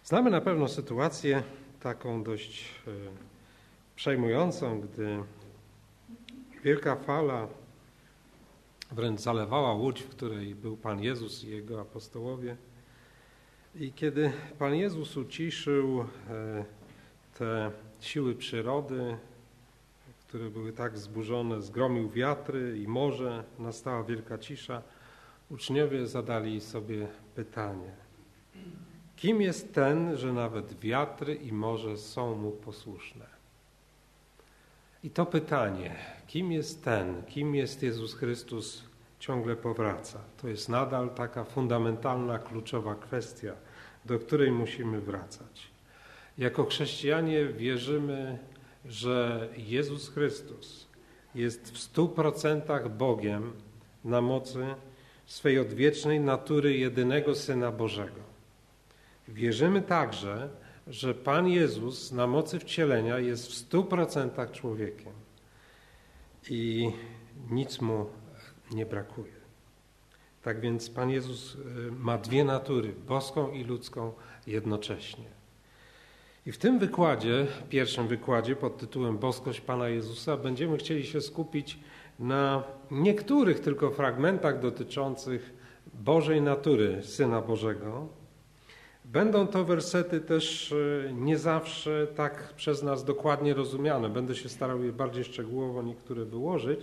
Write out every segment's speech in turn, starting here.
Znamy na pewno sytuację taką dość przejmującą, gdy wielka fala wręcz zalewała łódź, w której był Pan Jezus i Jego apostołowie. I kiedy Pan Jezus uciszył te siły przyrody, które były tak wzburzone, zgromił wiatry i morze, nastała wielka cisza, uczniowie zadali sobie pytanie: kim jest ten, że nawet wiatry i morze są mu posłuszne? I to pytanie, kim jest ten, kim jest Jezus Chrystus, ciągle powraca. To jest nadal taka fundamentalna, kluczowa kwestia, do której musimy wracać. Jako chrześcijanie wierzymy, że Jezus Chrystus jest w 100% Bogiem na mocy swej odwiecznej natury jedynego Syna Bożego. Wierzymy także, że Pan Jezus na mocy wcielenia jest w 100% człowiekiem i nic mu nie brakuje. Tak więc Pan Jezus ma dwie natury, boską i ludzką jednocześnie. I w tym wykładzie, pierwszym wykładzie pod tytułem Boskość Pana Jezusa, będziemy chcieli się skupić na niektórych tylko fragmentach dotyczących Bożej natury Syna Bożego. Będą to wersety też nie zawsze tak przez nas dokładnie rozumiane. Będę się starał je bardziej szczegółowo niektóre wyłożyć.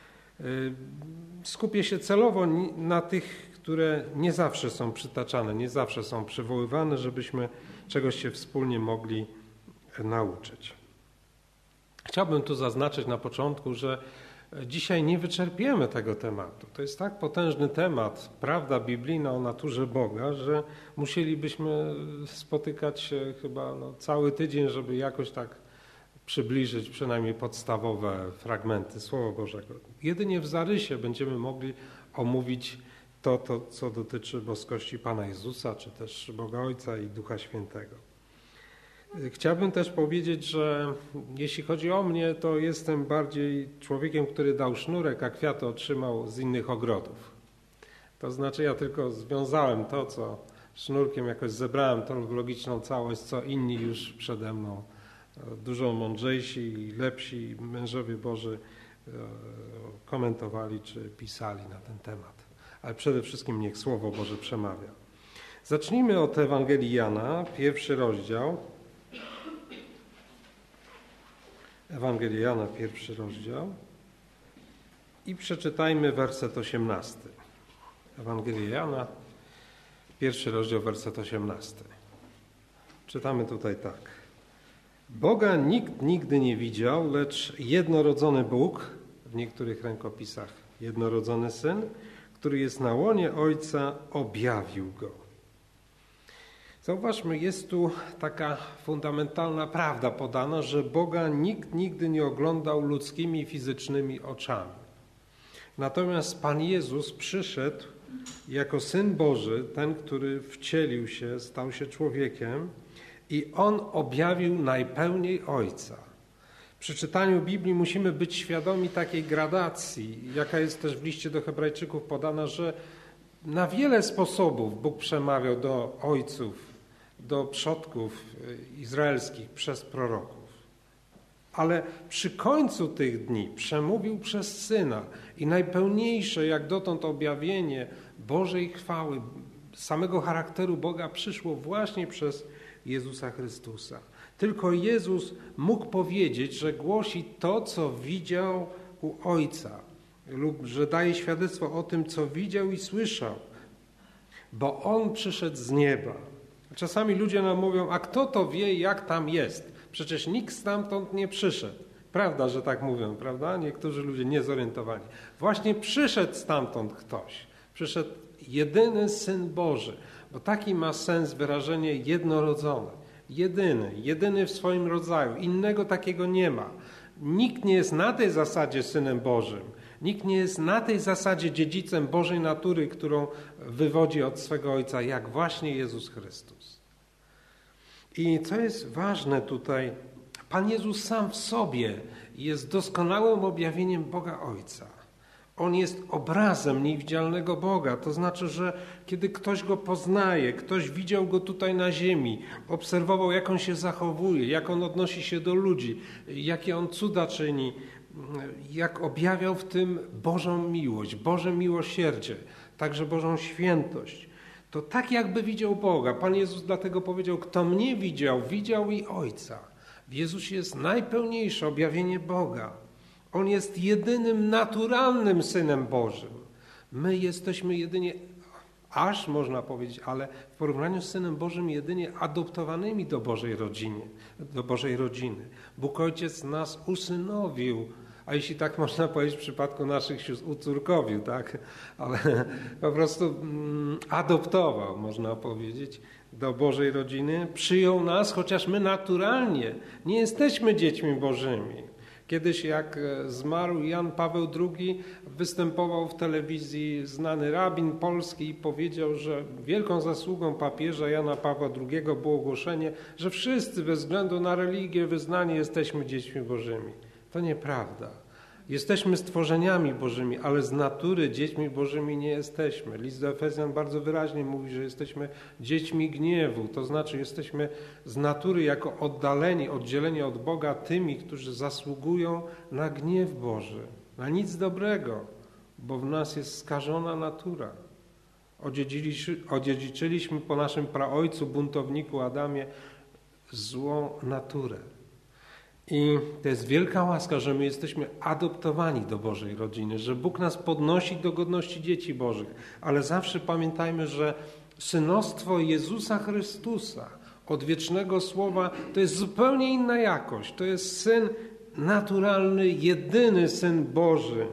Skupię się celowo na tych, które nie zawsze są przytaczane, nie zawsze są przywoływane, żebyśmy czegoś się wspólnie mogli nauczyć. Chciałbym tu zaznaczyć na początku, że dzisiaj nie wyczerpiemy tego tematu. To jest tak potężny temat, prawda biblijna o naturze Boga, że musielibyśmy spotykać się chyba cały tydzień, żeby jakoś tak przybliżyć przynajmniej podstawowe fragmenty Słowa Bożego. Jedynie w zarysie będziemy mogli omówić to, co dotyczy boskości Pana Jezusa, czy też Boga Ojca i Ducha Świętego. Chciałbym też powiedzieć, że jeśli chodzi o mnie, to jestem bardziej człowiekiem, który dał sznurek, a kwiaty otrzymał z innych ogrodów. To znaczy ja tylko związałem to, co sznurkiem jakoś zebrałem, tą logiczną całość, co inni już przede mną, dużo mądrzejsi i lepsi mężowie Boży komentowali czy pisali na ten temat. Ale przede wszystkim niech Słowo Boże przemawia. Zacznijmy od Ewangelii Jana, 1 rozdział. Ewangelia Jana, 1 rozdział i przeczytajmy werset 18. Ewangelia Jana, 1 rozdział, werset 18. Czytamy tutaj tak. Boga nikt nigdy nie widział, lecz jednorodzony Bóg, w niektórych rękopisach jednorodzony Syn, który jest na łonie Ojca, objawił Go. Zauważmy, jest tu taka fundamentalna prawda podana, że Boga nikt nigdy nie oglądał ludzkimi, fizycznymi oczami. Natomiast Pan Jezus przyszedł jako Syn Boży, ten, który wcielił się, stał się człowiekiem i On objawił najpełniej Ojca. Przy czytaniu Biblii musimy być świadomi takiej gradacji, jaka jest też w liście do Hebrajczyków podana, że na wiele sposobów Bóg przemawiał do ojców, do przodków izraelskich przez proroków. Ale przy końcu tych dni przemówił przez Syna i najpełniejsze jak dotąd objawienie Bożej chwały, samego charakteru Boga przyszło właśnie przez Jezusa Chrystusa. Tylko Jezus mógł powiedzieć, że głosi to, co widział u Ojca lub że daje świadectwo o tym, co widział i słyszał, bo On przyszedł z nieba. Czasami ludzie nam mówią, a kto to wie, jak tam jest? Przecież nikt stamtąd nie przyszedł. Prawda, że tak mówią, prawda? Niektórzy ludzie niezorientowani. Właśnie przyszedł stamtąd ktoś. Przyszedł jedyny Syn Boży, bo taki ma sens wyrażenie jednorodzony. Jedyny w swoim rodzaju. Innego takiego nie ma. Nikt nie jest na tej zasadzie Synem Bożym. Nikt nie jest na tej zasadzie dziedzicem Bożej natury, którą wywodzi od swego Ojca, jak właśnie Jezus Chrystus. I co jest ważne tutaj, Pan Jezus sam w sobie jest doskonałym objawieniem Boga Ojca. On jest obrazem niewidzialnego Boga. To znaczy, że kiedy ktoś Go poznaje, ktoś widział Go tutaj na ziemi, obserwował, jak On się zachowuje, jak On odnosi się do ludzi, jakie On cuda czyni, jak objawiał w tym Bożą miłość, Boże miłosierdzie, także Bożą świętość, to tak jakby widział Boga. Pan Jezus dlatego powiedział, kto mnie widział, widział i Ojca. W Jezusie jest najpełniejsze objawienie Boga. On jest jedynym naturalnym Synem Bożym. My jesteśmy jedynie, aż można powiedzieć, ale w porównaniu z Synem Bożym jedynie adoptowanymi do Bożej rodziny. Bóg Ojciec nas usynowił, a jeśli tak można powiedzieć w przypadku naszych sióstr, ucórkowił, tak? Ale po prostu adoptował, można powiedzieć, do Bożej rodziny. Przyjął nas, chociaż my naturalnie nie jesteśmy dziećmi Bożymi. Kiedyś jak zmarł Jan Paweł II, występował w telewizji znany rabin polski i powiedział, że wielką zasługą papieża Jana Pawła II było ogłoszenie, że wszyscy bez względu na religię, wyznanie jesteśmy dziećmi Bożymi. To nieprawda. Jesteśmy stworzeniami Bożymi, ale z natury dziećmi Bożymi nie jesteśmy. List do Efezjan bardzo wyraźnie mówi, że jesteśmy dziećmi gniewu. To znaczy jesteśmy z natury jako oddaleni, oddzieleni od Boga tymi, którzy zasługują na gniew Boży, na nic dobrego, bo w nas jest skażona natura. Odziedziczyliśmy po naszym praojcu, buntowniku Adamie, złą naturę. I to jest wielka łaska, że my jesteśmy adoptowani do Bożej rodziny, że Bóg nas podnosi do godności dzieci Bożych. Ale zawsze pamiętajmy, że synostwo Jezusa Chrystusa, odwiecznego Słowa, to jest zupełnie inna jakość. To jest Syn naturalny, jedyny Syn Boży.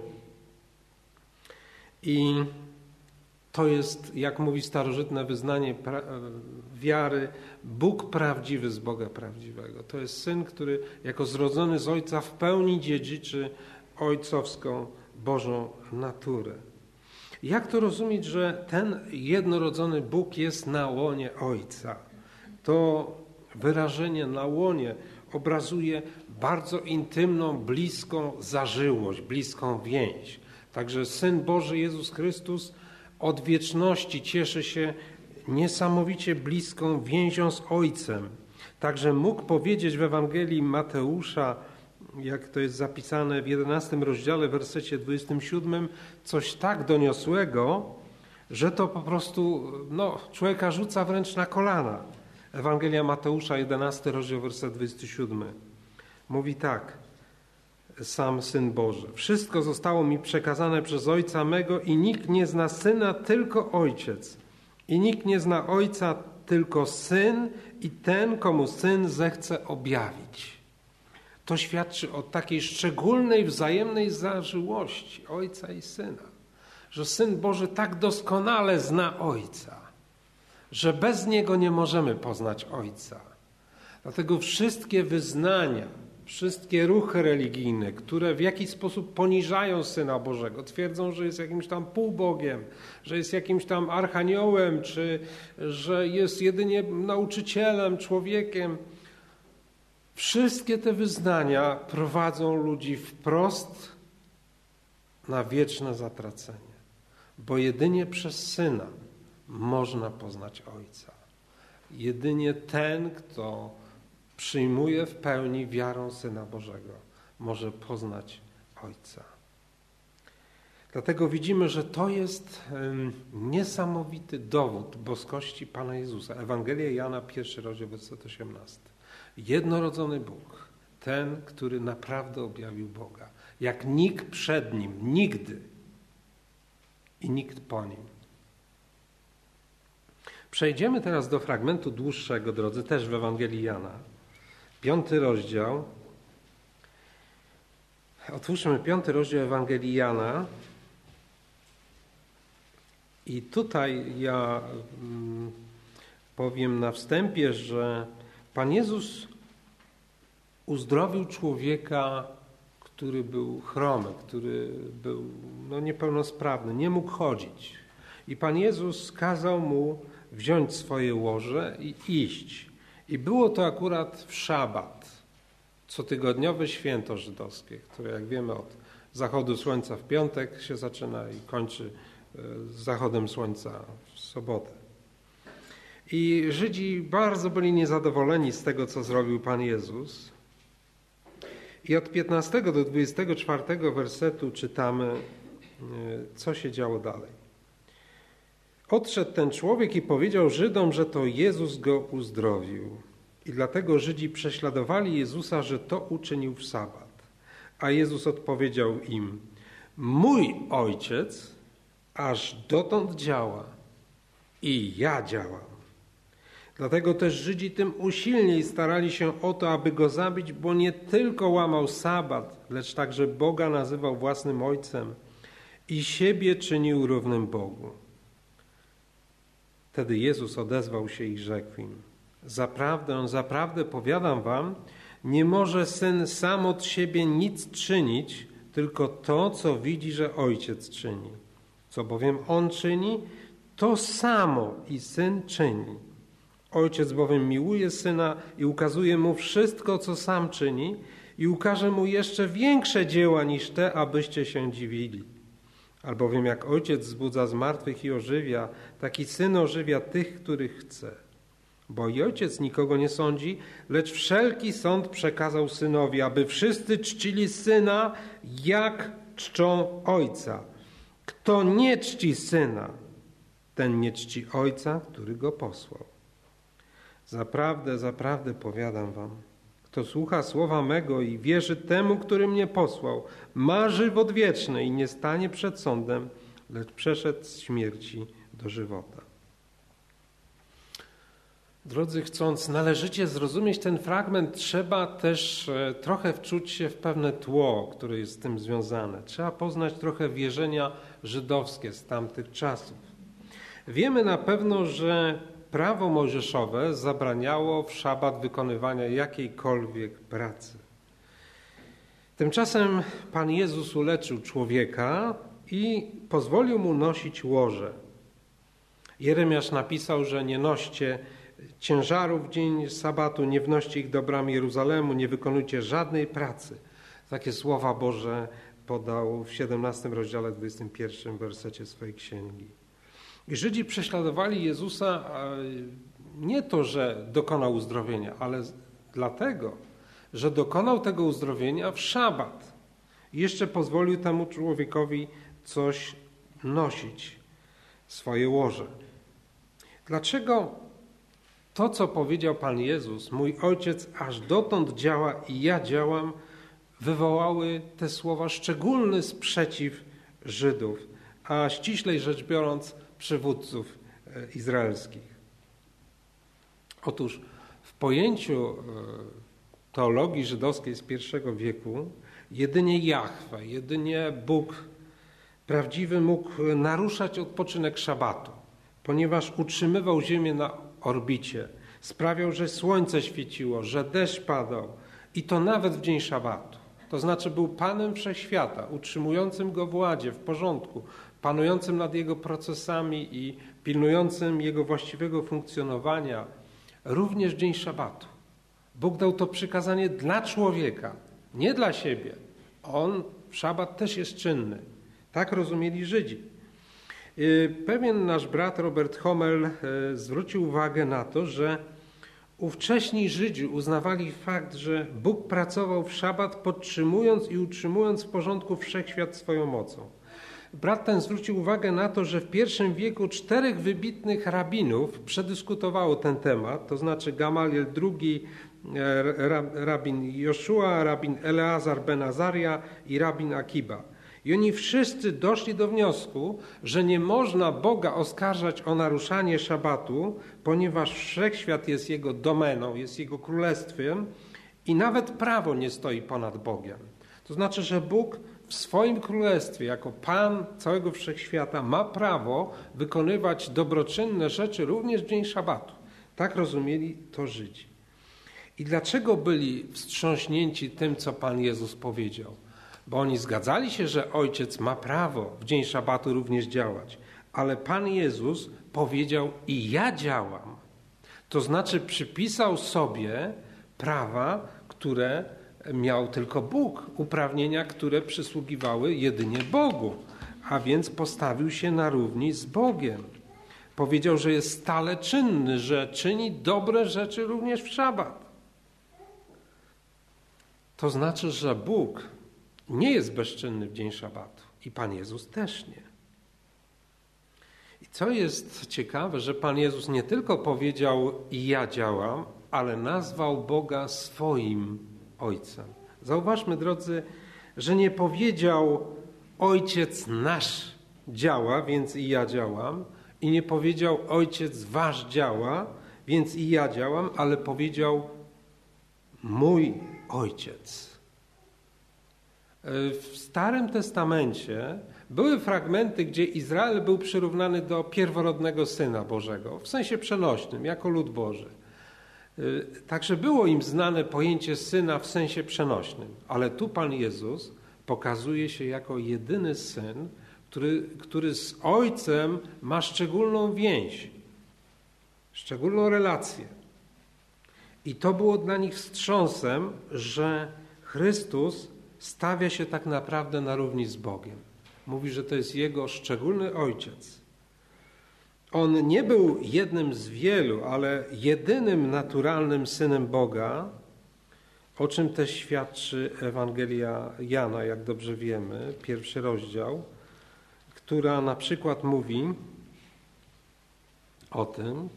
I to jest, jak mówi starożytne wyznanie wiary, Bóg prawdziwy z Boga prawdziwego. To jest Syn, który jako zrodzony z Ojca w pełni dziedziczy ojcowską Bożą naturę. Jak to rozumieć, że ten jednorodzony Bóg jest na łonie Ojca? To wyrażenie na łonie obrazuje bardzo intymną, bliską zażyłość, bliską więź. Także Syn Boży Jezus Chrystus od wieczności cieszy się niesamowicie bliską więzią z Ojcem. Także mógł powiedzieć w Ewangelii Mateusza, jak to jest zapisane w 11 rozdziale, w wersecie 27, coś tak doniosłego, że to po prostu człowieka rzuca wręcz na kolana. Ewangelia Mateusza, 11 rozdział, werset 27. Mówi tak, sam Syn Boży. Wszystko zostało mi przekazane przez Ojca mego i nikt nie zna Syna, tylko Ojciec. I nikt nie zna Ojca, tylko Syn i ten, komu Syn zechce objawić. To świadczy o takiej szczególnej, wzajemnej zażyłości Ojca i Syna. Że Syn Boży tak doskonale zna Ojca, że bez Niego nie możemy poznać Ojca. Dlatego wszystkie wyznania, wszystkie ruchy religijne, które w jakiś sposób poniżają Syna Bożego, twierdzą, że jest jakimś tam półbogiem, że jest jakimś tam archaniołem, czy że jest jedynie nauczycielem, człowiekiem. Wszystkie te wyznania prowadzą ludzi wprost na wieczne zatracenie, bo jedynie przez Syna można poznać Ojca. Jedynie ten, kto przyjmuje w pełni wiarą Syna Bożego, może poznać Ojca. Dlatego widzimy, że to jest niesamowity dowód boskości Pana Jezusa. Ewangelia Jana, 1 rozdział, werset 18. Jednorodzony Bóg, ten, który naprawdę objawił Boga, jak nikt przed Nim, nigdy i nikt po Nim. Przejdziemy teraz do fragmentu dłuższego, drodzy, też w Ewangelii Jana. 5 rozdział. Otwórzmy 5 rozdział Ewangelii Jana. I tutaj ja powiem na wstępie, że Pan Jezus uzdrowił człowieka, który był chromy, który był niepełnosprawny, nie mógł chodzić. I Pan Jezus kazał mu wziąć swoje łoże i iść. I było to akurat w szabat, cotygodniowe święto żydowskie, które jak wiemy od zachodu słońca w piątek się zaczyna i kończy z zachodem słońca w sobotę. I Żydzi bardzo byli niezadowoleni z tego, co zrobił Pan Jezus. I od 15 do 24 wersetu czytamy, co się działo dalej. Odszedł ten człowiek i powiedział Żydom, że to Jezus go uzdrowił. I dlatego Żydzi prześladowali Jezusa, że to uczynił w sabat. A Jezus odpowiedział im: mój Ojciec aż dotąd działa i ja działam. Dlatego też Żydzi tym usilniej starali się o to, aby go zabić, bo nie tylko łamał sabat, lecz także Boga nazywał własnym Ojcem i siebie czynił równym Bogu. Wtedy Jezus odezwał się i rzekł im: zaprawdę powiadam wam, nie może Syn sam od siebie nic czynić, tylko to, co widzi, że Ojciec czyni. Co bowiem On czyni, to samo i Syn czyni. Ojciec bowiem miłuje Syna i ukazuje Mu wszystko, co sam czyni i ukaże Mu jeszcze większe dzieła niż te, abyście się dziwili. Albowiem jak Ojciec wzbudza z martwych i ożywia, tak i Syn ożywia tych, których chce. Bo i Ojciec nikogo nie sądzi, lecz wszelki sąd przekazał Synowi, aby wszyscy czcili Syna, jak czczą Ojca. Kto nie czci Syna, ten nie czci Ojca, który Go posłał. Zaprawdę powiadam wam, kto słucha słowa mego i wierzy temu, który mnie posłał, ma żywot wieczny i nie stanie przed sądem, lecz przeszedł z śmierci do żywota. Drodzy, chcąc należycie zrozumieć ten fragment, trzeba też trochę wczuć się w pewne tło, które jest z tym związane. Trzeba poznać trochę wierzenia żydowskie z tamtych czasów. Wiemy na pewno, że prawo mojżeszowe zabraniało w szabat wykonywania jakiejkolwiek pracy. Tymczasem Pan Jezus uleczył człowieka i pozwolił mu nosić łoże. Jeremiasz napisał, że nie noście ciężarów w dzień sabatu, nie wnoście ich do bram Jeruzalemu, nie wykonujcie żadnej pracy. Takie słowa Boże podał w 17 rozdziale 21 wersecie swojej księgi. I Żydzi prześladowali Jezusa nie to, że dokonał uzdrowienia, ale dlatego, że dokonał tego uzdrowienia w szabat. I jeszcze pozwolił temu człowiekowi coś nosić, swoje łoże. Dlaczego to, co powiedział Pan Jezus, mój Ojciec aż dotąd działa i ja działam, wywołały te słowa szczególny sprzeciw Żydów, a ściślej rzecz biorąc przywódców izraelskich. Otóż w pojęciu teologii żydowskiej z I wieku jedynie Jahwe, jedynie Bóg prawdziwy mógł naruszać odpoczynek szabatu, ponieważ utrzymywał ziemię na orbicie, sprawiał, że słońce świeciło, że deszcz padał i to nawet w dzień szabatu. To znaczy był Panem Wszechświata, utrzymującym go w ładzie, w porządku, panującym nad jego procesami i pilnującym jego właściwego funkcjonowania również w dzień szabatu. Bóg dał to przykazanie dla człowieka, nie dla siebie. On w szabat też jest czynny. Tak rozumieli Żydzi. Pewien nasz brat Robert Hommel zwrócił uwagę na to, że ówcześni Żydzi uznawali fakt, że Bóg pracował w szabat, podtrzymując i utrzymując w porządku wszechświat swoją mocą. Brat ten zwrócił uwagę na to, że w I wieku 4 wybitnych rabinów przedyskutowało ten temat, to znaczy Gamaliel II, rabin Joszua, rabin Eleazar ben Azaria i rabin Akiba. I oni wszyscy doszli do wniosku, że nie można Boga oskarżać o naruszanie szabatu, ponieważ wszechświat jest Jego domeną, jest Jego królestwem i nawet prawo nie stoi ponad Bogiem. To znaczy, że Bóg w swoim królestwie, jako Pan całego wszechświata, ma prawo wykonywać dobroczynne rzeczy również w dzień szabatu. Tak rozumieli to Żydzi. I dlaczego byli wstrząśnięci tym, co Pan Jezus powiedział? Bo oni zgadzali się, że Ojciec ma prawo w dzień szabatu również działać. Ale Pan Jezus powiedział: i ja działam. To znaczy przypisał sobie prawa, które miał tylko Bóg, uprawnienia, które przysługiwały jedynie Bogu, a więc postawił się na równi z Bogiem. Powiedział, że jest stale czynny, że czyni dobre rzeczy również w szabat. To znaczy, że Bóg nie jest bezczynny w dzień szabatu i Pan Jezus też nie. I co jest ciekawe, że Pan Jezus nie tylko powiedział i ja działam, ale nazwał Boga swoim Ojcem. Zauważmy, drodzy, że nie powiedział Ojciec nasz działa, więc i ja działam, i nie powiedział Ojciec wasz działa, więc i ja działam, ale powiedział mój Ojciec. W Starym Testamencie były fragmenty, gdzie Izrael był przyrównany do pierworodnego Syna Bożego, w sensie przenośnym, jako lud Boży. Także było im znane pojęcie Syna w sensie przenośnym, ale tu Pan Jezus pokazuje się jako jedyny Syn, który z Ojcem ma szczególną więź, szczególną relację. I to było dla nich wstrząsem, że Chrystus stawia się tak naprawdę na równi z Bogiem. Mówi, że to jest Jego szczególny Ojciec. On nie był jednym z wielu, ale jedynym naturalnym Synem Boga, o czym też świadczy Ewangelia Jana, jak dobrze wiemy, 1 rozdział, która na przykład mówi o tym,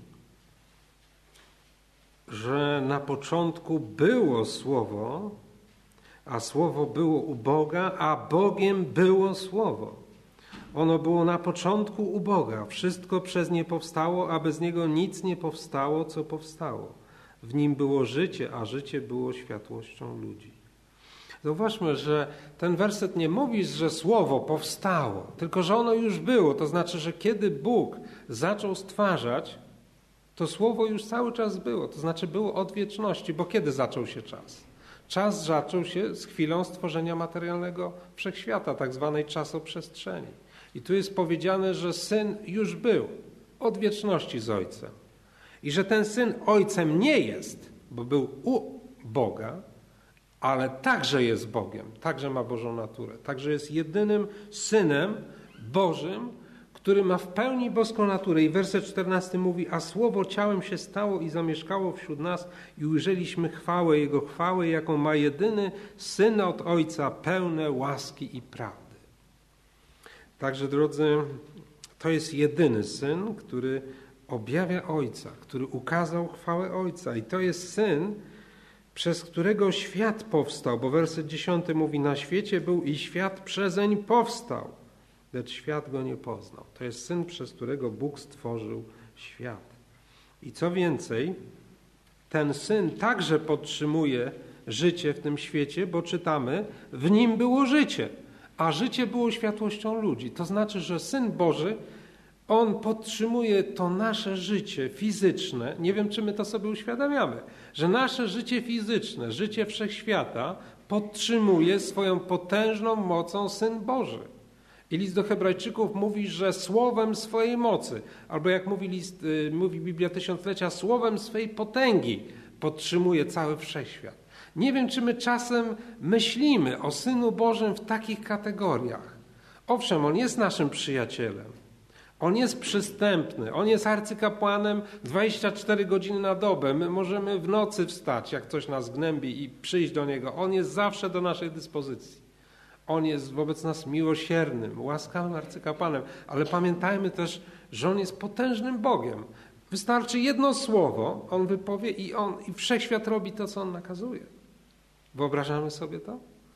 że na początku było Słowo, a Słowo było u Boga, a Bogiem było Słowo. Ono było na początku u Boga. Wszystko przez nie powstało, a bez niego nic nie powstało, co powstało. W nim było życie, a życie było światłością ludzi. Zauważmy, że ten werset nie mówi, że Słowo powstało, tylko że ono już było. To znaczy, że kiedy Bóg zaczął stwarzać, to Słowo już cały czas było. To znaczy było od wieczności, bo kiedy zaczął się czas? Czas zaczął się z chwilą stworzenia materialnego wszechświata, tak zwanej czasoprzestrzeni. I tu jest powiedziane, że Syn już był od wieczności z Ojcem. I że ten Syn Ojcem nie jest, bo był u Boga, ale także jest Bogiem, także ma Bożą naturę. Także jest jedynym Synem Bożym, który ma w pełni boską naturę. I werset 14 mówi, a Słowo ciałem się stało i zamieszkało wśród nas i ujrzeliśmy chwałę Jego chwały, jaką ma jedyny Syn od Ojca, pełne łaski i prawdy. Także, drodzy, to jest jedyny Syn, który objawia Ojca, który ukazał chwałę Ojca. I to jest Syn, przez którego świat powstał, bo werset 10 mówi, na świecie był i świat przezeń powstał, lecz świat go nie poznał. To jest Syn, przez którego Bóg stworzył świat. I co więcej, ten Syn także podtrzymuje życie w tym świecie, bo czytamy, w Nim było życie, a życie było światłością ludzi. To znaczy, że Syn Boży, On podtrzymuje to nasze życie fizyczne. Nie wiem, czy my to sobie uświadamiamy, że nasze życie fizyczne, życie wszechświata podtrzymuje swoją potężną mocą Syn Boży. I list do Hebrajczyków mówi, że słowem swojej mocy, albo jak mówi Biblia Tysiąclecia, słowem swej potęgi podtrzymuje cały wszechświat. Nie wiem, czy my czasem myślimy o Synu Bożym w takich kategoriach. Owszem, On jest naszym przyjacielem. On jest przystępny, On jest arcykapłanem 24 godziny na dobę. My możemy w nocy wstać, jak coś nas gnębi i przyjść do Niego. On jest zawsze do naszej dyspozycji. On jest wobec nas miłosiernym, łaskawym arcykapłanem, ale pamiętajmy też, że On jest potężnym Bogiem. Wystarczy jedno słowo, On wypowie i wszechświat robi to, co On nakazuje. Wyobrażamy sobie to?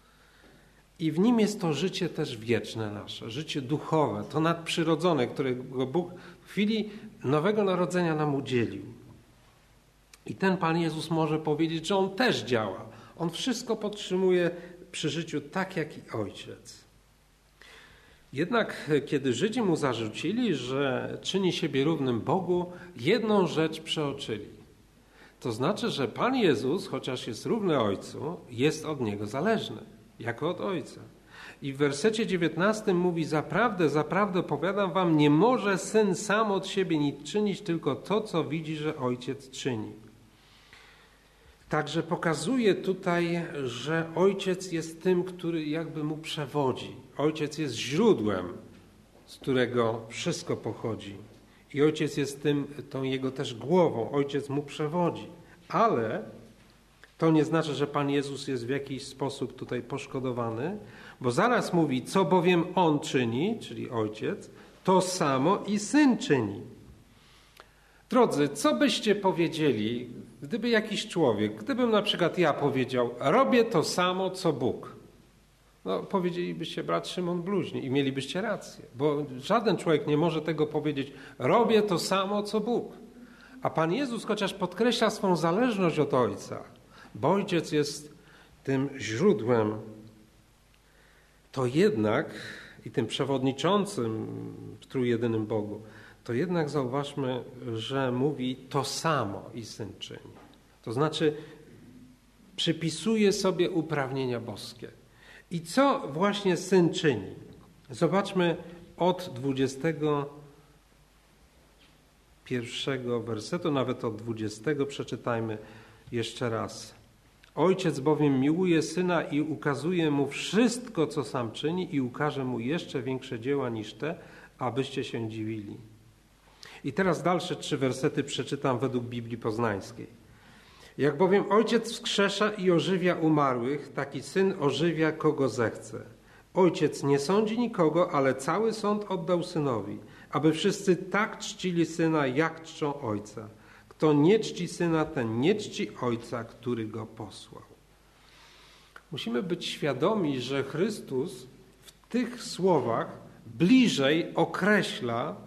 I w Nim jest to życie też wieczne nasze, życie duchowe, to nadprzyrodzone, którego Bóg w chwili nowego narodzenia nam udzielił. I ten Pan Jezus może powiedzieć, że On też działa. On wszystko podtrzymuje przy życiu tak jak i Ojciec. Jednak kiedy Żydzi Mu zarzucili, że czyni siebie równym Bogu, jedną rzecz przeoczyli. To znaczy, że Pan Jezus, chociaż jest równy Ojcu, jest od Niego zależny, jako od Ojca. I w wersecie 19 mówi, zaprawdę, zaprawdę powiadam wam, nie może Syn sam od siebie nic czynić, tylko to, co widzi, że Ojciec czyni. Także pokazuje tutaj, że Ojciec jest tym, który jakby mu przewodzi. Ojciec jest źródłem, z którego wszystko pochodzi. I Ojciec jest tą jego też głową. Ojciec mu przewodzi. Ale to nie znaczy, że Pan Jezus jest w jakiś sposób tutaj poszkodowany, bo zaraz mówi, co bowiem On czyni, czyli Ojciec, to samo i Syn czyni. Drodzy, co byście powiedzieli, gdyby jakiś człowiek, gdybym na przykład ja powiedział, robię to samo, co Bóg. No, powiedzielibyście, brat Szymon bluźni i mielibyście rację, bo żaden człowiek nie może tego powiedzieć, robię to samo, co Bóg. A Pan Jezus chociaż podkreśla swą zależność od Ojca, bo Ojciec jest tym źródłem, to jednak i tym przewodniczącym w trójjedynym Bogu, to jednak zauważmy, że mówi to samo i Syn czyni. To znaczy przypisuje sobie uprawnienia boskie. I co właśnie Syn czyni? Zobaczmy od 21 wersetu, nawet od 20 przeczytajmy jeszcze raz. Ojciec bowiem miłuje Syna i ukazuje Mu wszystko, co Sam czyni i ukaże Mu jeszcze większe dzieła niż te, abyście się dziwili. I teraz dalsze 3 wersety przeczytam według Biblii Poznańskiej. Jak bowiem Ojciec wskrzesza i ożywia umarłych, taki Syn ożywia kogo zechce. Ojciec nie sądzi nikogo, ale cały sąd oddał Synowi, aby wszyscy tak czcili Syna, jak czczą Ojca. Kto nie czci Syna, ten nie czci Ojca, który Go posłał. Musimy być świadomi, że Chrystus w tych słowach bliżej określa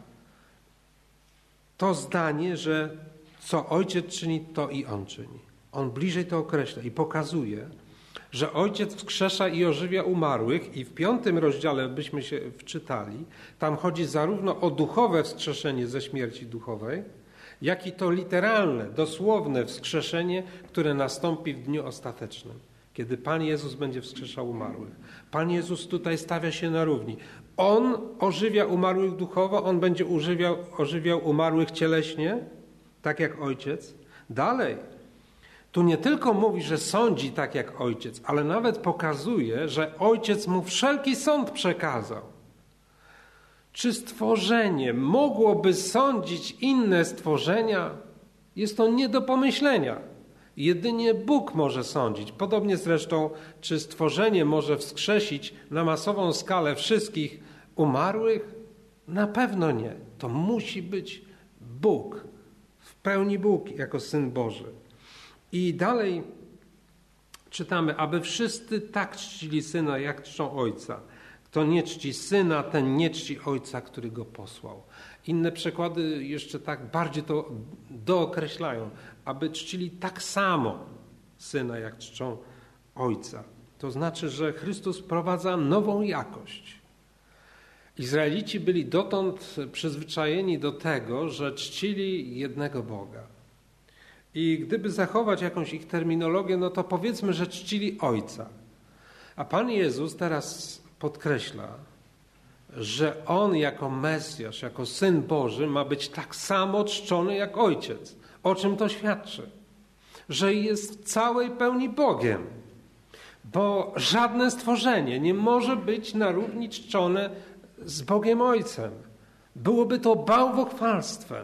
to zdanie, że co Ojciec czyni, to i On czyni. On bliżej to określa i pokazuje, że Ojciec wskrzesza i ożywia umarłych i w 5 rozdziale, byśmy się wczytali, tam chodzi zarówno o duchowe wskrzeszenie ze śmierci duchowej, jak i to literalne, dosłowne wskrzeszenie, które nastąpi w dniu ostatecznym, kiedy Pan Jezus będzie wskrzeszał umarłych. Pan Jezus tutaj stawia się na równi. On ożywia umarłych duchowo, On będzie ożywiał umarłych cieleśnie, tak jak Ojciec. Dalej, tu nie tylko mówi, że sądzi tak jak Ojciec, ale nawet pokazuje, że Ojciec mu wszelki sąd przekazał. Czy stworzenie mogłoby sądzić inne stworzenia? Jest to nie do pomyślenia. Jedynie Bóg może sądzić. Podobnie zresztą, czy stworzenie może wskrzesić na masową skalę wszystkich umarłych? Na pewno nie. To musi być Bóg. W pełni Bóg jako Syn Boży. I dalej czytamy, aby wszyscy tak czcili Syna, jak czczą Ojca. Kto nie czci Syna, ten nie czci Ojca, który Go posłał. Inne przekłady jeszcze tak bardziej to dookreślają. Aby czcili tak samo Syna, jak czczą Ojca. To znaczy, że Chrystus wprowadza nową jakość. Izraelici byli dotąd przyzwyczajeni do tego, że czcili jednego Boga. I gdyby zachować jakąś ich terminologię, no to powiedzmy, że czcili Ojca. A Pan Jezus teraz podkreśla, że On jako Mesjasz, jako Syn Boży ma być tak samo czczony jak Ojciec. O czym to świadczy? Że jest w całej pełni Bogiem. Bo żadne stworzenie nie może być na równi czczone z Bogiem Ojcem. Byłoby to bałwochwalstwem.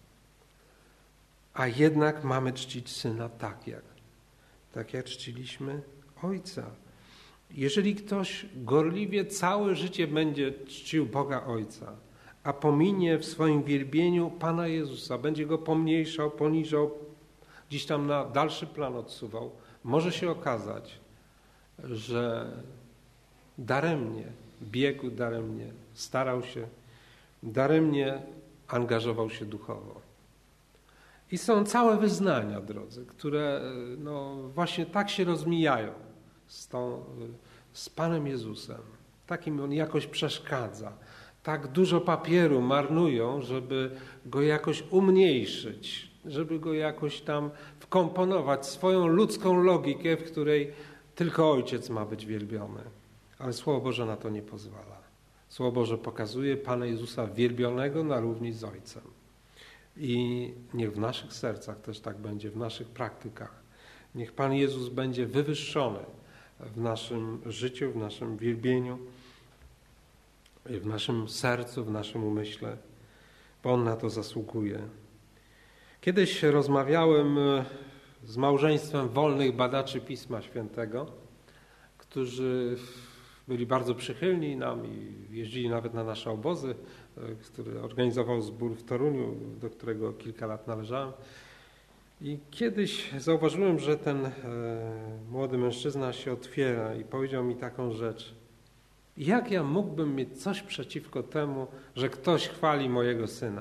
A jednak mamy czcić Syna tak jak czciliśmy Ojca. Jeżeli ktoś gorliwie całe życie będzie czcił Boga Ojca, a pominie w swoim wielbieniu Pana Jezusa, będzie Go pomniejszał, poniżał, gdzieś tam na dalszy plan odsuwał, może się okazać, że daremnie biegł, daremnie starał się, daremnie angażował się duchowo. I są całe wyznania, drodzy, które właśnie tak się rozmijają z Panem Jezusem. Takim On jakoś przeszkadza. Tak dużo papieru marnują, żeby Go jakoś umniejszyć, żeby Go jakoś tam wkomponować swoją ludzką logikę, w której tylko Ojciec ma być wielbiony. Ale Słowo Boże na to nie pozwala. Słowo Boże pokazuje Pana Jezusa wielbionego na równi z Ojcem. I niech w naszych sercach też tak będzie, w naszych praktykach. Niech Pan Jezus będzie wywyższony w naszym życiu, w naszym wielbieniu, w naszym sercu, w naszym umyśle, bo On na to zasługuje. Kiedyś rozmawiałem z małżeństwem wolnych badaczy Pisma Świętego, którzy byli bardzo przychylni nam i jeździli nawet na nasze obozy, który organizował zbór w Toruniu, do którego kilka lat należałem. I kiedyś zauważyłem, że ten młody mężczyzna się otwiera i powiedział mi taką rzecz. Jak ja mógłbym mieć coś przeciwko temu, że ktoś chwali mojego syna?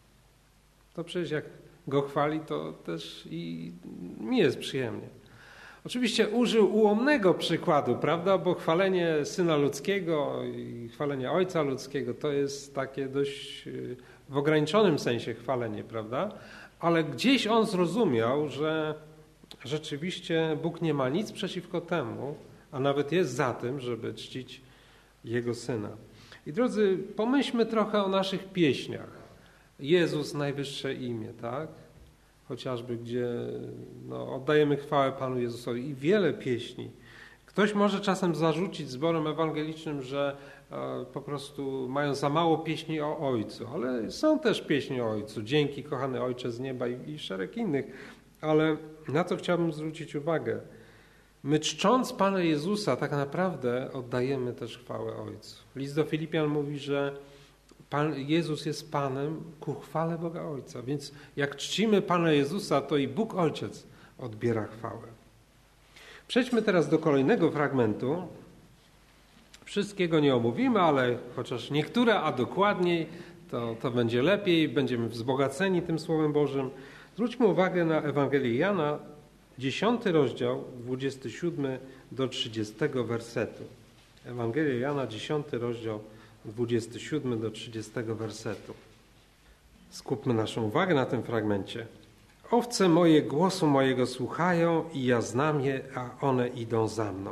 To przecież jak go chwali, to też i mi jest przyjemnie. Oczywiście użył ułomnego przykładu, prawda? Bo chwalenie syna ludzkiego i chwalenie ojca ludzkiego to jest takie dość w ograniczonym sensie chwalenie, prawda? Ale gdzieś on zrozumiał, że rzeczywiście Bóg nie ma nic przeciwko temu, a nawet jest za tym, żeby czcić Jego Syna. I drodzy, pomyślmy trochę o naszych pieśniach. Jezus, najwyższe imię, tak? Chociażby, gdzie oddajemy chwałę Panu Jezusowi i wiele pieśni. Ktoś może czasem zarzucić zborom ewangelicznym, że po prostu mają za mało pieśni o Ojcu, ale są też pieśni o Ojcu. Dzięki, kochany Ojcze z nieba i szereg innych. Ale na co chciałbym zwrócić uwagę? My czcząc Pana Jezusa tak naprawdę oddajemy też chwałę Ojcu. List do Filipian mówi, że Pan Jezus jest Panem ku chwale Boga Ojca. Więc jak czcimy Pana Jezusa, to i Bóg Ojciec odbiera chwałę. Przejdźmy teraz do kolejnego fragmentu. Wszystkiego nie omówimy, ale chociaż niektóre, a dokładniej, to będzie lepiej, będziemy wzbogaceni tym Słowem Bożym. Zwróćmy uwagę na Ewangelię Jana, 10 rozdział, 27 do 30 wersetu. Ewangelia Jana, 10 rozdział, 27 do 30 wersetu. Skupmy naszą uwagę na tym fragmencie. Owce moje głosu mojego słuchają i ja znam je, a one idą za mną.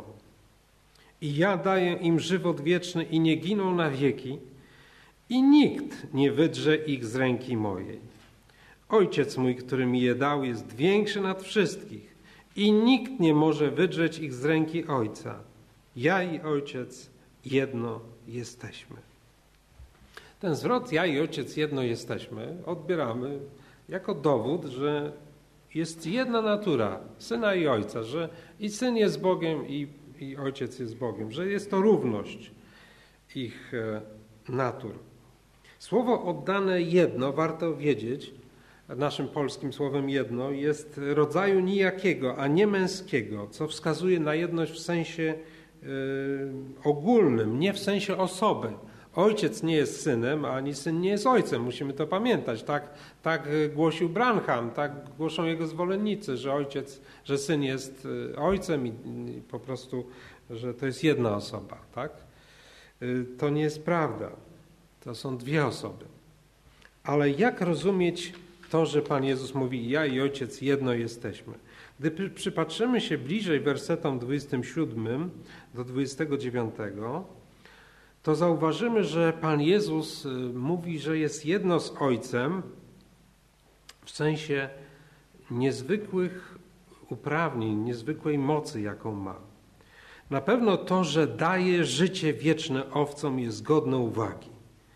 I ja daję im żywot wieczny i nie giną na wieki i nikt nie wydrze ich z ręki mojej. Ojciec mój, który mi je dał, jest większy nad wszystkich i nikt nie może wydrzeć ich z ręki Ojca. Ja i Ojciec jedno jesteśmy. Ten zwrot ja i Ojciec jedno jesteśmy odbieramy jako dowód, że jest jedna natura Syna i Ojca, że i Syn jest Bogiem i Ojciec jest Bogiem, że jest to równość ich natur. Słowo oddane jedno, warto wiedzieć, naszym polskim słowem jedno, jest rodzaju nijakiego, a nie męskiego, co wskazuje na jedność w sensie ogólnym, nie w sensie osoby. Ojciec nie jest synem, ani syn nie jest ojcem. Musimy to pamiętać. Tak głosił Branham, tak głoszą jego zwolennicy, że syn jest ojcem i po prostu, że to jest jedna osoba. Tak? To nie jest prawda. To są dwie osoby. Ale jak rozumieć to, że Pan Jezus mówi, ja i Ojciec jedno jesteśmy? Gdy przypatrzymy się bliżej wersetom 27 do 29, to zauważymy, że Pan Jezus mówi, że jest jedno z Ojcem w sensie niezwykłych uprawnień, niezwykłej mocy, jaką ma. Na pewno to, że daje życie wieczne owcom, jest godne uwagi.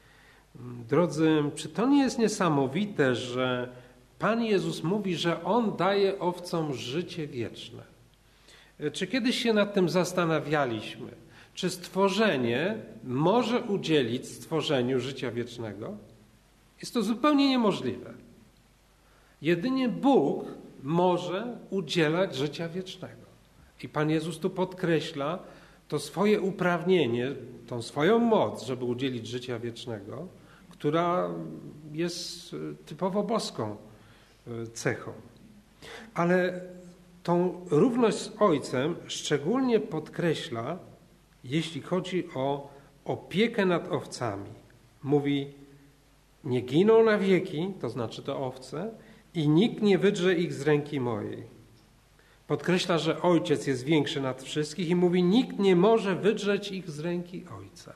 Drodzy, czy to nie jest niesamowite, że Pan Jezus mówi, że On daje owcom życie wieczne? Czy kiedyś się nad tym zastanawialiśmy? Czy stworzenie może udzielić stworzeniu życia wiecznego? Jest to zupełnie niemożliwe. Jedynie Bóg może udzielać życia wiecznego. I Pan Jezus tu podkreśla to swoje uprawnienie, tą swoją moc, żeby udzielić życia wiecznego, która jest typowo boską cechą. Ale tą równość z Ojcem szczególnie podkreśla, jeśli chodzi o opiekę nad owcami. Mówi, nie giną na wieki, to znaczy te owce, i nikt nie wydrze ich z ręki mojej. Podkreśla, że Ojciec jest większy nad wszystkich i mówi, nikt nie może wydrzeć ich z ręki Ojca.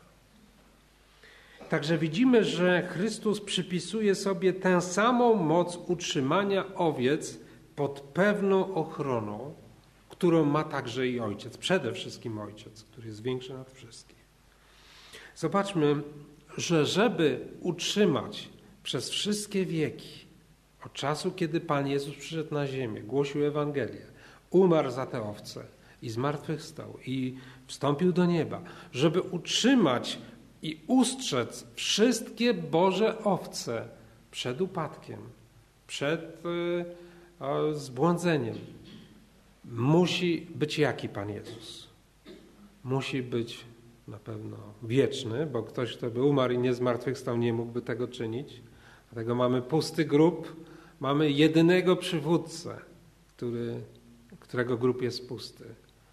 Także widzimy, że Chrystus przypisuje sobie tę samą moc utrzymania owiec pod pewną ochroną, którą ma także i Ojciec. Przede wszystkim Ojciec, który jest większy nad wszystkim. Zobaczmy, że żeby utrzymać przez wszystkie wieki, od czasu, kiedy Pan Jezus przyszedł na ziemię, głosił Ewangelię, umarł za te owce i zmartwychwstał i wstąpił do nieba, żeby utrzymać i ustrzec wszystkie Boże owce przed upadkiem, przed zbłądzeniem. Musi być jaki Pan Jezus? Musi być na pewno wieczny, bo ktoś, kto by umarł i nie zmartwychwstał, nie mógłby tego czynić. Dlatego mamy pusty grób, mamy jedynego przywódcę, którego grób jest pusty.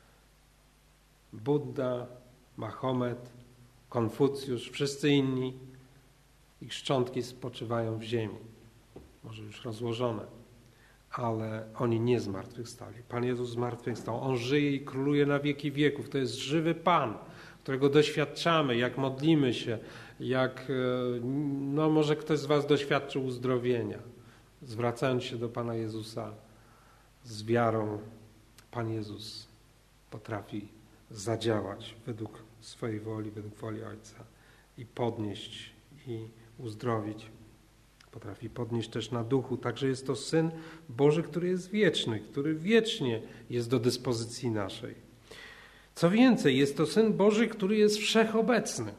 Budda, Mahomet, Konfucjusz, wszyscy inni, ich szczątki spoczywają w ziemi, może już rozłożone, ale oni nie zmartwychwstali. Pan Jezus zmartwychwstał. On żyje i króluje na wieki wieków. To jest żywy Pan, którego doświadczamy, jak modlimy się, jak może ktoś z was doświadczył uzdrowienia. Zwracając się do Pana Jezusa z wiarą, Pan Jezus potrafi zadziałać według swojej woli, według woli Ojca i podnieść i uzdrowić. Potrafi podnieść też na duchu. Także jest to Syn Boży, który jest wieczny, który wiecznie jest do dyspozycji naszej. Co więcej, jest to Syn Boży, który jest wszechobecny.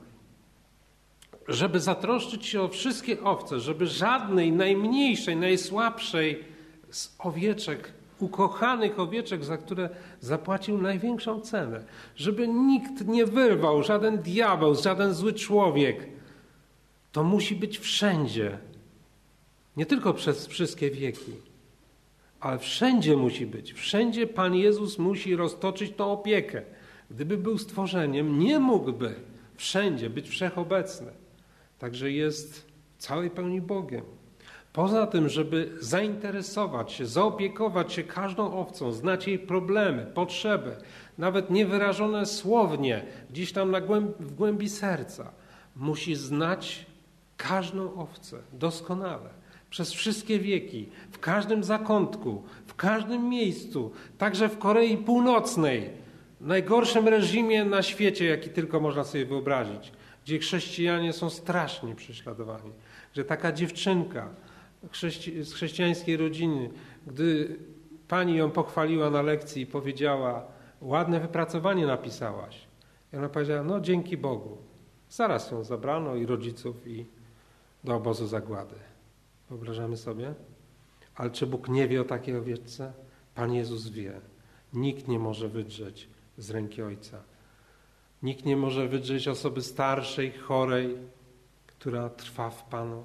Żeby zatroszczyć się o wszystkie owce, żeby żadnej, najmniejszej, najsłabszej z owieczek, ukochanych owieczek, za które zapłacił największą cenę, żeby nikt nie wyrwał, żaden diabeł, żaden zły człowiek. To musi być wszędzie. Nie tylko przez wszystkie wieki, ale wszędzie musi być. Wszędzie Pan Jezus musi roztoczyć tą opiekę. Gdyby był stworzeniem, nie mógłby wszędzie być wszechobecny. Także jest w całej pełni Bogiem. Poza tym, żeby zainteresować się, zaopiekować się każdą owcą, znać jej problemy, potrzeby, nawet niewyrażone słownie, gdzieś tam w głębi serca, musi znać każdą owcę doskonale, przez wszystkie wieki, w każdym zakątku, w każdym miejscu, także w Korei Północnej, najgorszym reżimie na świecie, jaki tylko można sobie wyobrazić, gdzie chrześcijanie są strasznie prześladowani, że taka dziewczynka z chrześcijańskiej rodziny, gdy pani ją pochwaliła na lekcji i powiedziała, ładne wypracowanie napisałaś. I ona powiedziała, no dzięki Bogu. Zaraz ją zabrano i rodziców i do obozu zagłady. Wyobrażamy sobie? Ale czy Bóg nie wie o takiej owieczce? Pan Jezus wie. Nikt nie może wydrzeć z ręki Ojca. Nikt nie może wydrzeć osoby starszej, chorej, która trwa w Panu.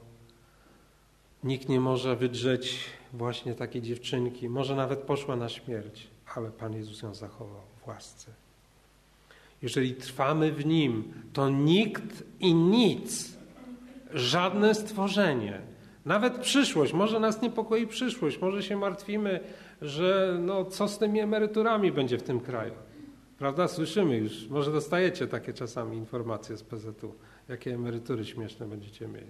Nikt nie może wydrzeć właśnie takiej dziewczynki. Może nawet poszła na śmierć, ale Pan Jezus ją zachował w łasce. Jeżeli trwamy w Nim, to nikt i nic, żadne stworzenie, nawet przyszłość, może nas niepokoi przyszłość, może się martwimy, że co z tymi emeryturami będzie w tym kraju. Prawda? Słyszymy już, może dostajecie takie czasami informacje z PZU, jakie emerytury śmieszne będziecie mieli.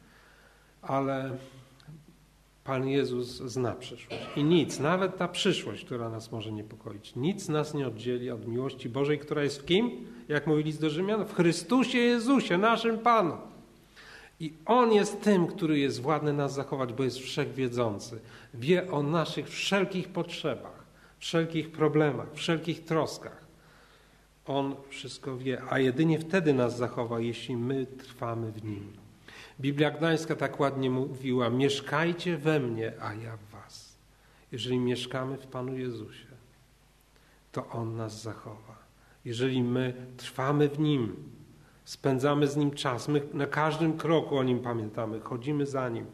Ale Pan Jezus zna przyszłość i nic, nawet ta przyszłość, która nas może niepokoić, nic nas nie oddzieli od miłości Bożej, która jest w kim? Jak mówi list do Rzymian? W Chrystusie Jezusie, naszym Panu. I On jest tym, który jest władny nas zachować, bo jest wszechwiedzący. Wie o naszych wszelkich potrzebach, wszelkich problemach, wszelkich troskach. On wszystko wie, a jedynie wtedy nas zachowa, jeśli my trwamy w Nim. Biblia Gdańska tak ładnie mówiła, mieszkajcie we mnie, a ja w was. Jeżeli mieszkamy w Panu Jezusie, to On nas zachowa. Jeżeli my trwamy w Nim, spędzamy z Nim czas, my na każdym kroku o Nim pamiętamy, chodzimy za Nim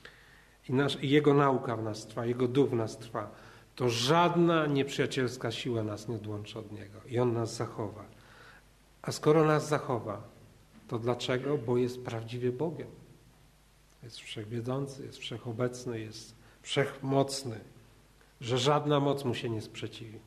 i Jego nauka w nas trwa, Jego duch w nas trwa, to żadna nieprzyjacielska siła nas nie odłączy od Niego i On nas zachowa. A skoro nas zachowa, to dlaczego? Bo jest prawdziwie Bogiem. Jest wszechwiedzący, jest wszechobecny, jest wszechmocny, że żadna moc Mu się nie sprzeciwi.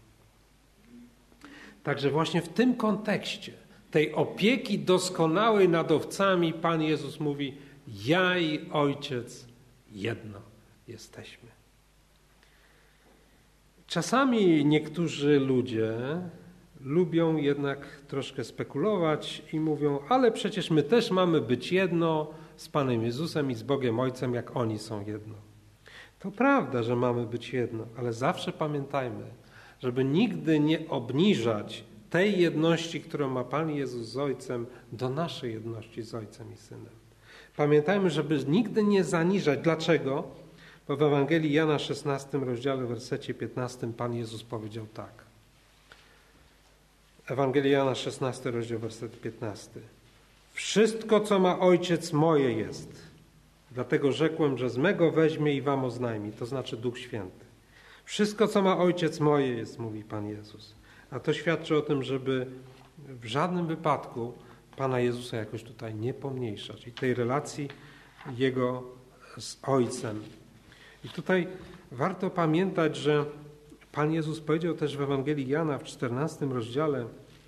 Także właśnie w tym kontekście tej opieki doskonałej nad owcami Pan Jezus mówi, ja i Ojciec jedno jesteśmy. Czasami niektórzy ludzie lubią jednak troszkę spekulować i mówią, ale przecież my też mamy być jedno z Panem Jezusem i z Bogiem Ojcem, jak oni są jedno. To prawda, że mamy być jedno, ale zawsze pamiętajmy, żeby nigdy nie obniżać tej jedności, którą ma Pan Jezus z Ojcem, do naszej jedności z Ojcem i Synem. Pamiętajmy, żeby nigdy nie zaniżać. Dlaczego? Bo w Ewangelii Jana 16 rozdziale, w wersecie 15 Pan Jezus powiedział tak. Ewangelia Jana 16 rozdział, werset 15. Wszystko, co ma Ojciec, moje jest. Dlatego rzekłem, że z mego weźmie i wam oznajmi, to znaczy Duch Święty. Wszystko, co ma Ojciec, moje jest, mówi Pan Jezus. A to świadczy o tym, żeby w żadnym wypadku Pana Jezusa jakoś tutaj nie pomniejszać i tej relacji Jego z Ojcem. I tutaj warto pamiętać, że Pan Jezus powiedział też w Ewangelii Jana w 14 rozdziale,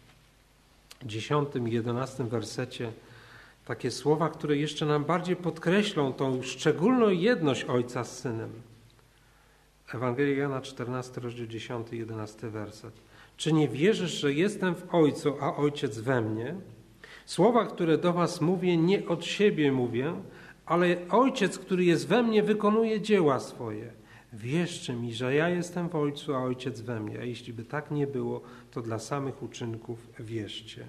10 i 11 wersecie takie słowa, które jeszcze nam bardziej podkreślą tą szczególną jedność Ojca z Synem. Ewangelia Jana 14 rozdział 10 i 11 werset. Czy nie wierzysz, że jestem w Ojcu, a Ojciec we mnie? Słowa, które do was mówię, nie od siebie mówię, ale Ojciec, który jest we mnie, wykonuje dzieła swoje. Wierzcie mi, że ja jestem w Ojcu, a Ojciec we mnie. A jeśli by tak nie było, to dla samych uczynków wierzcie.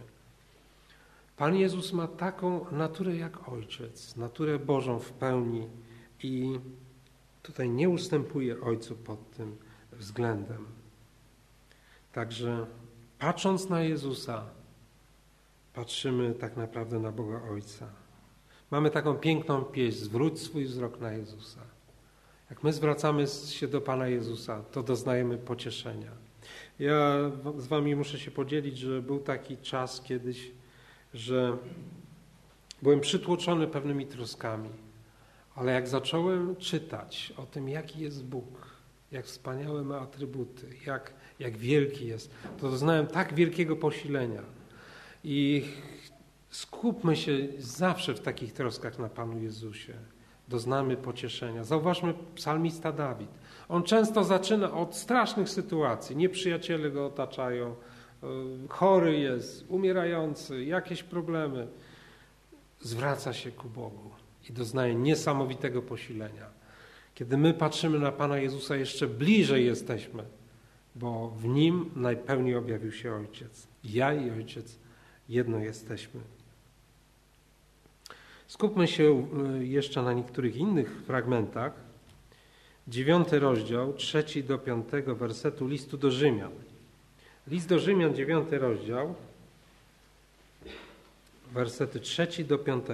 Pan Jezus ma taką naturę jak Ojciec, naturę Bożą w pełni i tutaj nie ustępuje Ojcu pod tym względem. Także patrząc na Jezusa, patrzymy tak naprawdę na Boga Ojca. Mamy taką piękną pieśń, zwróć swój wzrok na Jezusa. Jak my zwracamy się do Pana Jezusa, to doznajemy pocieszenia. Ja z wami muszę się podzielić, że był taki czas kiedyś, że byłem przytłoczony pewnymi troskami, ale jak zacząłem czytać o tym, jaki jest Bóg, jak wspaniałe ma atrybuty, jak wielki jest, to doznałem tak wielkiego posilenia. I skupmy się zawsze w takich troskach na Panu Jezusie. Doznamy pocieszenia. Zauważmy psalmista Dawid. On często zaczyna od strasznych sytuacji. Nieprzyjaciele go otaczają, chory jest, umierający, jakieś problemy. Zwraca się ku Bogu i doznaje niesamowitego posilenia. Kiedy my patrzymy na Pana Jezusa, jeszcze bliżej jesteśmy, bo w Nim najpełniej objawił się Ojciec. Ja i Ojciec jedno jesteśmy. Skupmy się jeszcze na niektórych innych fragmentach. 9 rozdział, 3 do 5 wersetu listu do Rzymian. List do Rzymian, 9 rozdział, wersety 3 do 5.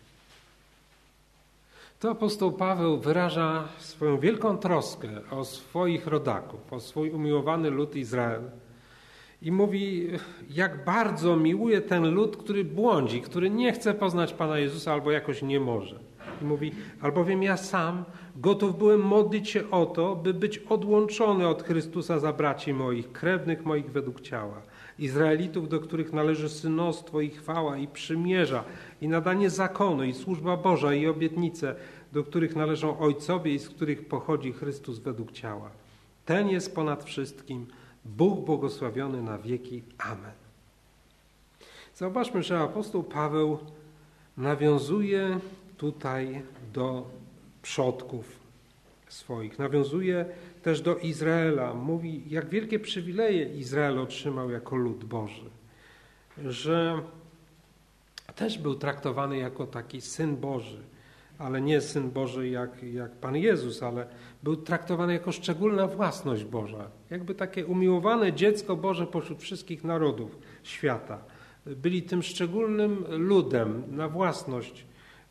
To apostoł Paweł wyraża swoją wielką troskę o swoich rodaków, o swój umiłowany lud Izrael. I mówi, jak bardzo miłuje ten lud, który błądzi, który nie chce poznać Pana Jezusa albo jakoś nie może. I mówi, albowiem ja sam gotów byłem modlić się o to, by być odłączony od Chrystusa za braci moich, krewnych moich według ciała. Izraelitów, do których należy synostwo i chwała i przymierza i nadanie zakonu i służba Boża i obietnice, do których należą ojcowie i z których pochodzi Chrystus według ciała. Ten jest ponad wszystkim, Bóg błogosławiony na wieki. Amen. Zauważmy, że apostoł Paweł nawiązuje tutaj do przodków swoich. Nawiązuje też do Izraela. Mówi, jak wielkie przywileje Izrael otrzymał jako lud Boży. Że też był traktowany jako taki Syn Boży. Ale nie Syn Boży jak Pan Jezus, ale był traktowany jako szczególna własność Boża. Jakby takie umiłowane dziecko Boże pośród wszystkich narodów świata. Byli tym szczególnym ludem na własność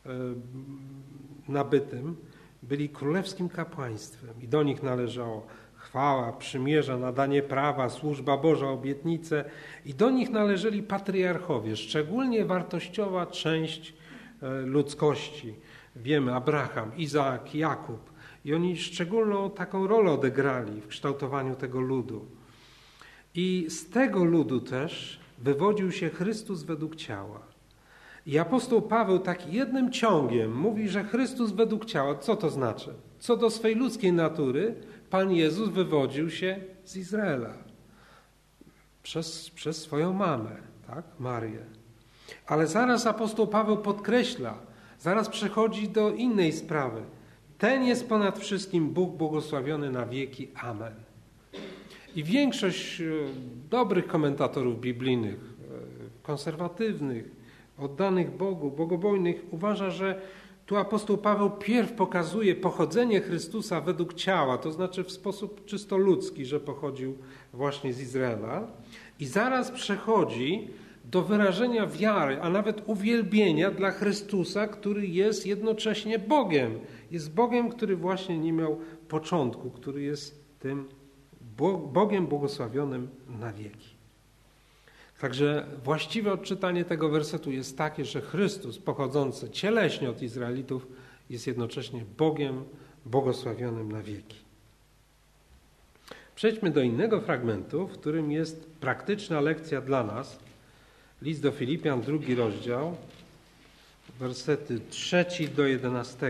nabytym. Byli królewskim kapłaństwem i do nich należało chwała, przymierza, nadanie prawa, służba Boża, obietnice i do nich należeli patriarchowie, szczególnie wartościowa część ludzkości. Wiemy, Abraham, Izaak, Jakub i oni szczególną taką rolę odegrali w kształtowaniu tego ludu. I z tego ludu też wywodził się Chrystus według ciała. I apostoł Paweł tak jednym ciągiem mówi, że Chrystus według ciała, co to znaczy? Co do swej ludzkiej natury, Pan Jezus wywodził się z Izraela przez swoją mamę, tak? Marię. Ale zaraz apostoł Paweł podkreśla, zaraz przechodzi do innej sprawy. Ten jest ponad wszystkim Bóg błogosławiony na wieki. Amen. I większość dobrych komentatorów biblijnych, konserwatywnych, oddanych Bogu, bogobojnych uważa, że tu apostoł Paweł pierw pokazuje pochodzenie Chrystusa według ciała, to znaczy w sposób czysto ludzki, że pochodził właśnie z Izraela. I zaraz przechodzi do wyrażenia wiary, a nawet uwielbienia dla Chrystusa, który jest jednocześnie Bogiem. Jest Bogiem, który właśnie nie miał początku, który jest tym Bogiem błogosławionym na wieki. Także właściwe odczytanie tego wersetu jest takie, że Chrystus pochodzący cieleśnie od Izraelitów jest jednocześnie Bogiem błogosławionym na wieki. Przejdźmy do innego fragmentu, w którym jest praktyczna lekcja dla nas. List do Filipian, 2 rozdział, wersety 3 do 11.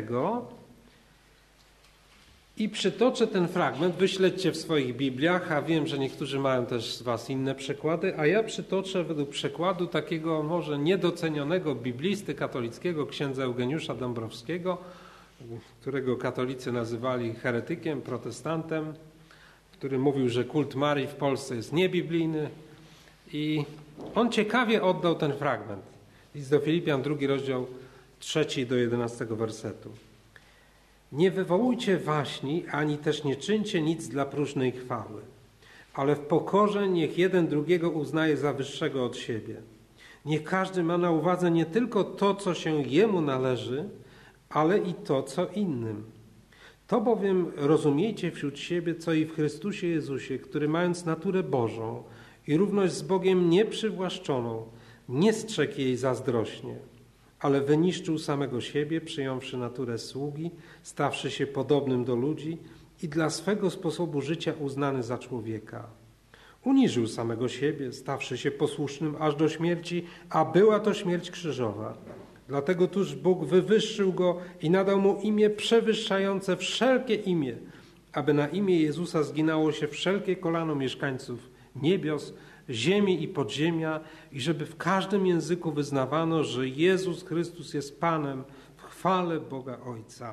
I przytoczę ten fragment, wyśledźcie w swoich Bibliach, a wiem, że niektórzy mają też z was inne przekłady, a ja przytoczę według przekładu takiego może niedocenionego biblisty katolickiego, księdza Eugeniusza Dąbrowskiego, którego katolicy nazywali heretykiem, protestantem, który mówił, że kult Marii w Polsce jest niebiblijny i on ciekawie oddał ten fragment. List do Filipian, 2 rozdział, 3 do 11 wersetu. Nie wywołujcie waśni, ani też nie czyńcie nic dla próżnej chwały, ale w pokorze niech jeden drugiego uznaje za wyższego od siebie. Niech każdy ma na uwadze nie tylko to, co się jemu należy, ale i to, co innym. To bowiem rozumiejcie wśród siebie, co i w Chrystusie Jezusie, który mając naturę Bożą i równość z Bogiem nieprzywłaszczoną, nie strzegł jej zazdrośnie, ale wyniszczył samego siebie, przyjąwszy naturę sługi, stawszy się podobnym do ludzi i dla swego sposobu życia uznany za człowieka. Uniżył samego siebie, stawszy się posłusznym aż do śmierci, a była to śmierć krzyżowa. Dlatego tuż Bóg wywyższył go i nadał mu imię przewyższające wszelkie imię, aby na imię Jezusa zginało się wszelkie kolano mieszkańców niebios, ziemi i podziemia i żeby w każdym języku wyznawano, że Jezus Chrystus jest Panem w chwale Boga Ojca.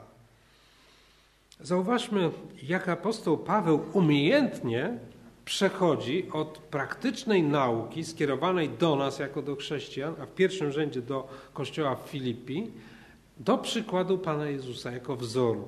Zauważmy, jak apostoł Paweł umiejętnie przechodzi od praktycznej nauki skierowanej do nas jako do chrześcijan, a w pierwszym rzędzie do kościoła w Filipii, do przykładu Pana Jezusa jako wzoru.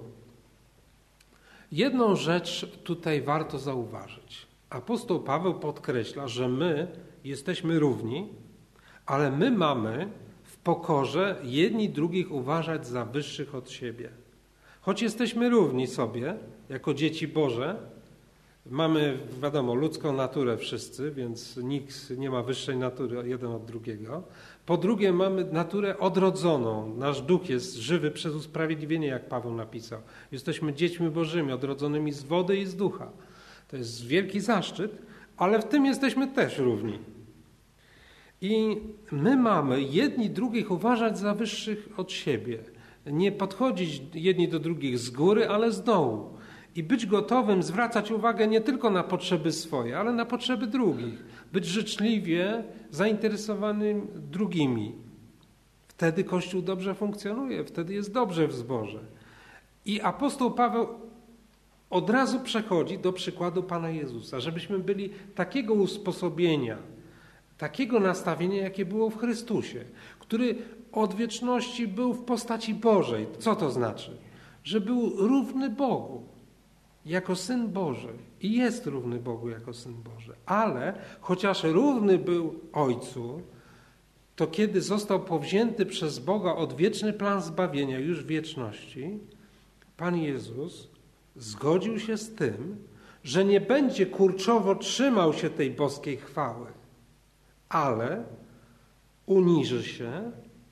Jedną rzecz tutaj warto zauważyć. Apostoł Paweł podkreśla, że my jesteśmy równi, ale my mamy w pokorze jedni drugich uważać za wyższych od siebie. Choć jesteśmy równi sobie, jako dzieci Boże, mamy, wiadomo, ludzką naturę wszyscy, więc nikt nie ma wyższej natury jeden od drugiego. Po drugie, mamy naturę odrodzoną. Nasz duch jest żywy przez usprawiedliwienie, jak Paweł napisał. Jesteśmy dziećmi Bożymi, odrodzonymi z wody i z ducha. To jest wielki zaszczyt, ale w tym jesteśmy też równi. I my mamy jedni drugich uważać za wyższych od siebie. Nie podchodzić jedni do drugich z góry, ale z dołu. I być gotowym zwracać uwagę nie tylko na potrzeby swoje, ale na potrzeby drugich. Być życzliwie zainteresowanym drugimi. Wtedy Kościół dobrze funkcjonuje, wtedy jest dobrze w zborze. I apostoł Paweł od razu przechodzi do przykładu Pana Jezusa, żebyśmy byli takiego usposobienia, takiego nastawienia, jakie było w Chrystusie, który od wieczności był w postaci Bożej. Co to znaczy? Że był równy Bogu jako Syn Boży i jest równy Bogu jako Syn Boży. Ale chociaż równy był Ojcu, to kiedy został powzięty przez Boga odwieczny plan zbawienia już w wieczności, Pan Jezus zgodził się z tym, że nie będzie kurczowo trzymał się tej boskiej chwały, ale uniży się,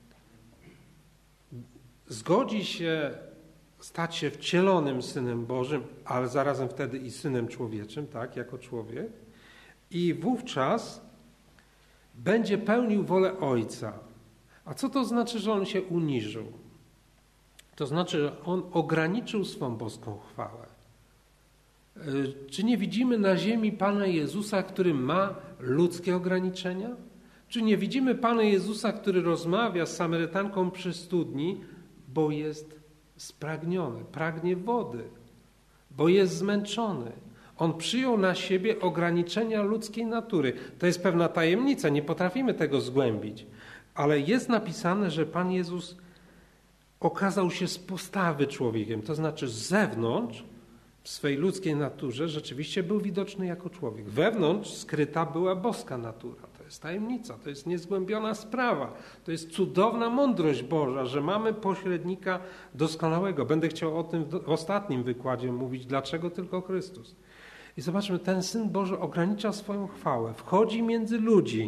zgodzi się stać się wcielonym Synem Bożym, ale zarazem wtedy i Synem Człowieczym, tak, jako człowiek, i wówczas będzie pełnił wolę Ojca. A co to znaczy, że On się uniżył? To znaczy, że On ograniczył swą boską chwałę. Czy nie widzimy na ziemi Pana Jezusa, który ma ludzkie ograniczenia? Czy nie widzimy Pana Jezusa, który rozmawia z Samarytanką przy studni, bo jest spragniony, pragnie wody, bo jest zmęczony. On przyjął na siebie ograniczenia ludzkiej natury. To jest pewna tajemnica, nie potrafimy tego zgłębić. Ale jest napisane, że Pan Jezus okazał się z postawy człowiekiem, to znaczy z zewnątrz, w swej ludzkiej naturze rzeczywiście był widoczny jako człowiek. Wewnątrz skryta była boska natura. To jest tajemnica, to jest niezgłębiona sprawa. To jest cudowna mądrość Boża, że mamy pośrednika doskonałego. Będę chciał o tym w ostatnim wykładzie mówić, dlaczego tylko Chrystus. I zobaczmy, ten Syn Boży ogranicza swoją chwałę, wchodzi między ludzi,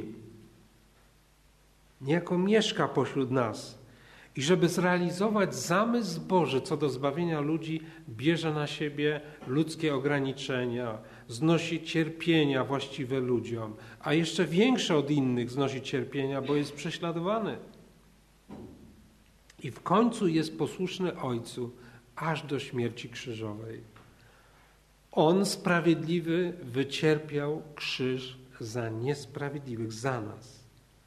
niejako mieszka pośród nas. I żeby zrealizować zamysł Boży co do zbawienia ludzi, bierze na siebie ludzkie ograniczenia, znosi cierpienia właściwe ludziom, a jeszcze większe od innych znosi cierpienia, bo jest prześladowany. I w końcu jest posłuszny Ojcu, aż do śmierci krzyżowej. On, sprawiedliwy, wycierpiał krzyż za niesprawiedliwych, za nas.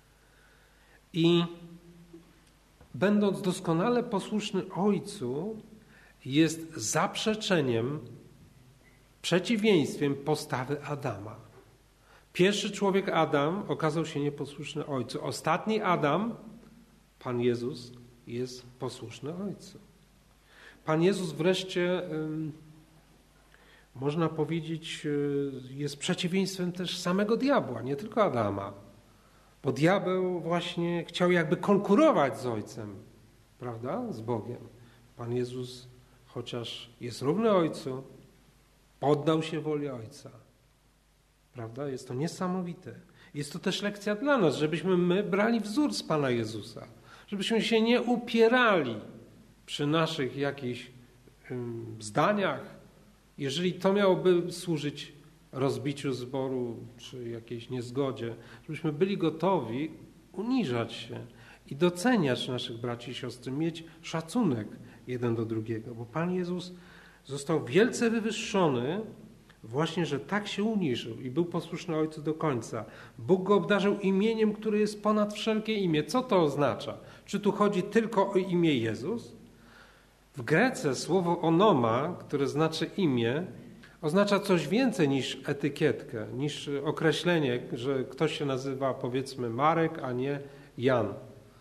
I będąc doskonale posłuszny Ojcu, jest zaprzeczeniem, przeciwieństwem postawy Adama. Pierwszy człowiek Adam okazał się nieposłuszny Ojcu. Ostatni Adam, Pan Jezus, jest posłuszny Ojcu. Pan Jezus wreszcie, można powiedzieć, jest przeciwieństwem też samego diabła, nie tylko Adama. Bo diabeł właśnie chciał jakby konkurować z Ojcem, prawda? Z Bogiem. Pan Jezus, chociaż jest równy Ojcu, poddał się woli Ojca. Prawda? Jest to niesamowite. Jest to też lekcja dla nas, żebyśmy my brali wzór z Pana Jezusa. Żebyśmy się nie upierali przy naszych jakichś zdaniach. Jeżeli to miałoby służyć rozbiciu zboru czy jakiejś niezgodzie, żebyśmy byli gotowi uniżać się i doceniać naszych braci i siostry, mieć szacunek jeden do drugiego, bo Pan Jezus został wielce wywyższony właśnie, że tak się uniżył i był posłuszny Ojcu do końca. Bóg go obdarzył imieniem, które jest ponad wszelkie imię. Co to oznacza? Czy tu chodzi tylko o imię Jezus? W Grece słowo onoma, które znaczy imię, oznacza coś więcej niż etykietkę, niż określenie, że ktoś się nazywa, powiedzmy, Marek, a nie Jan.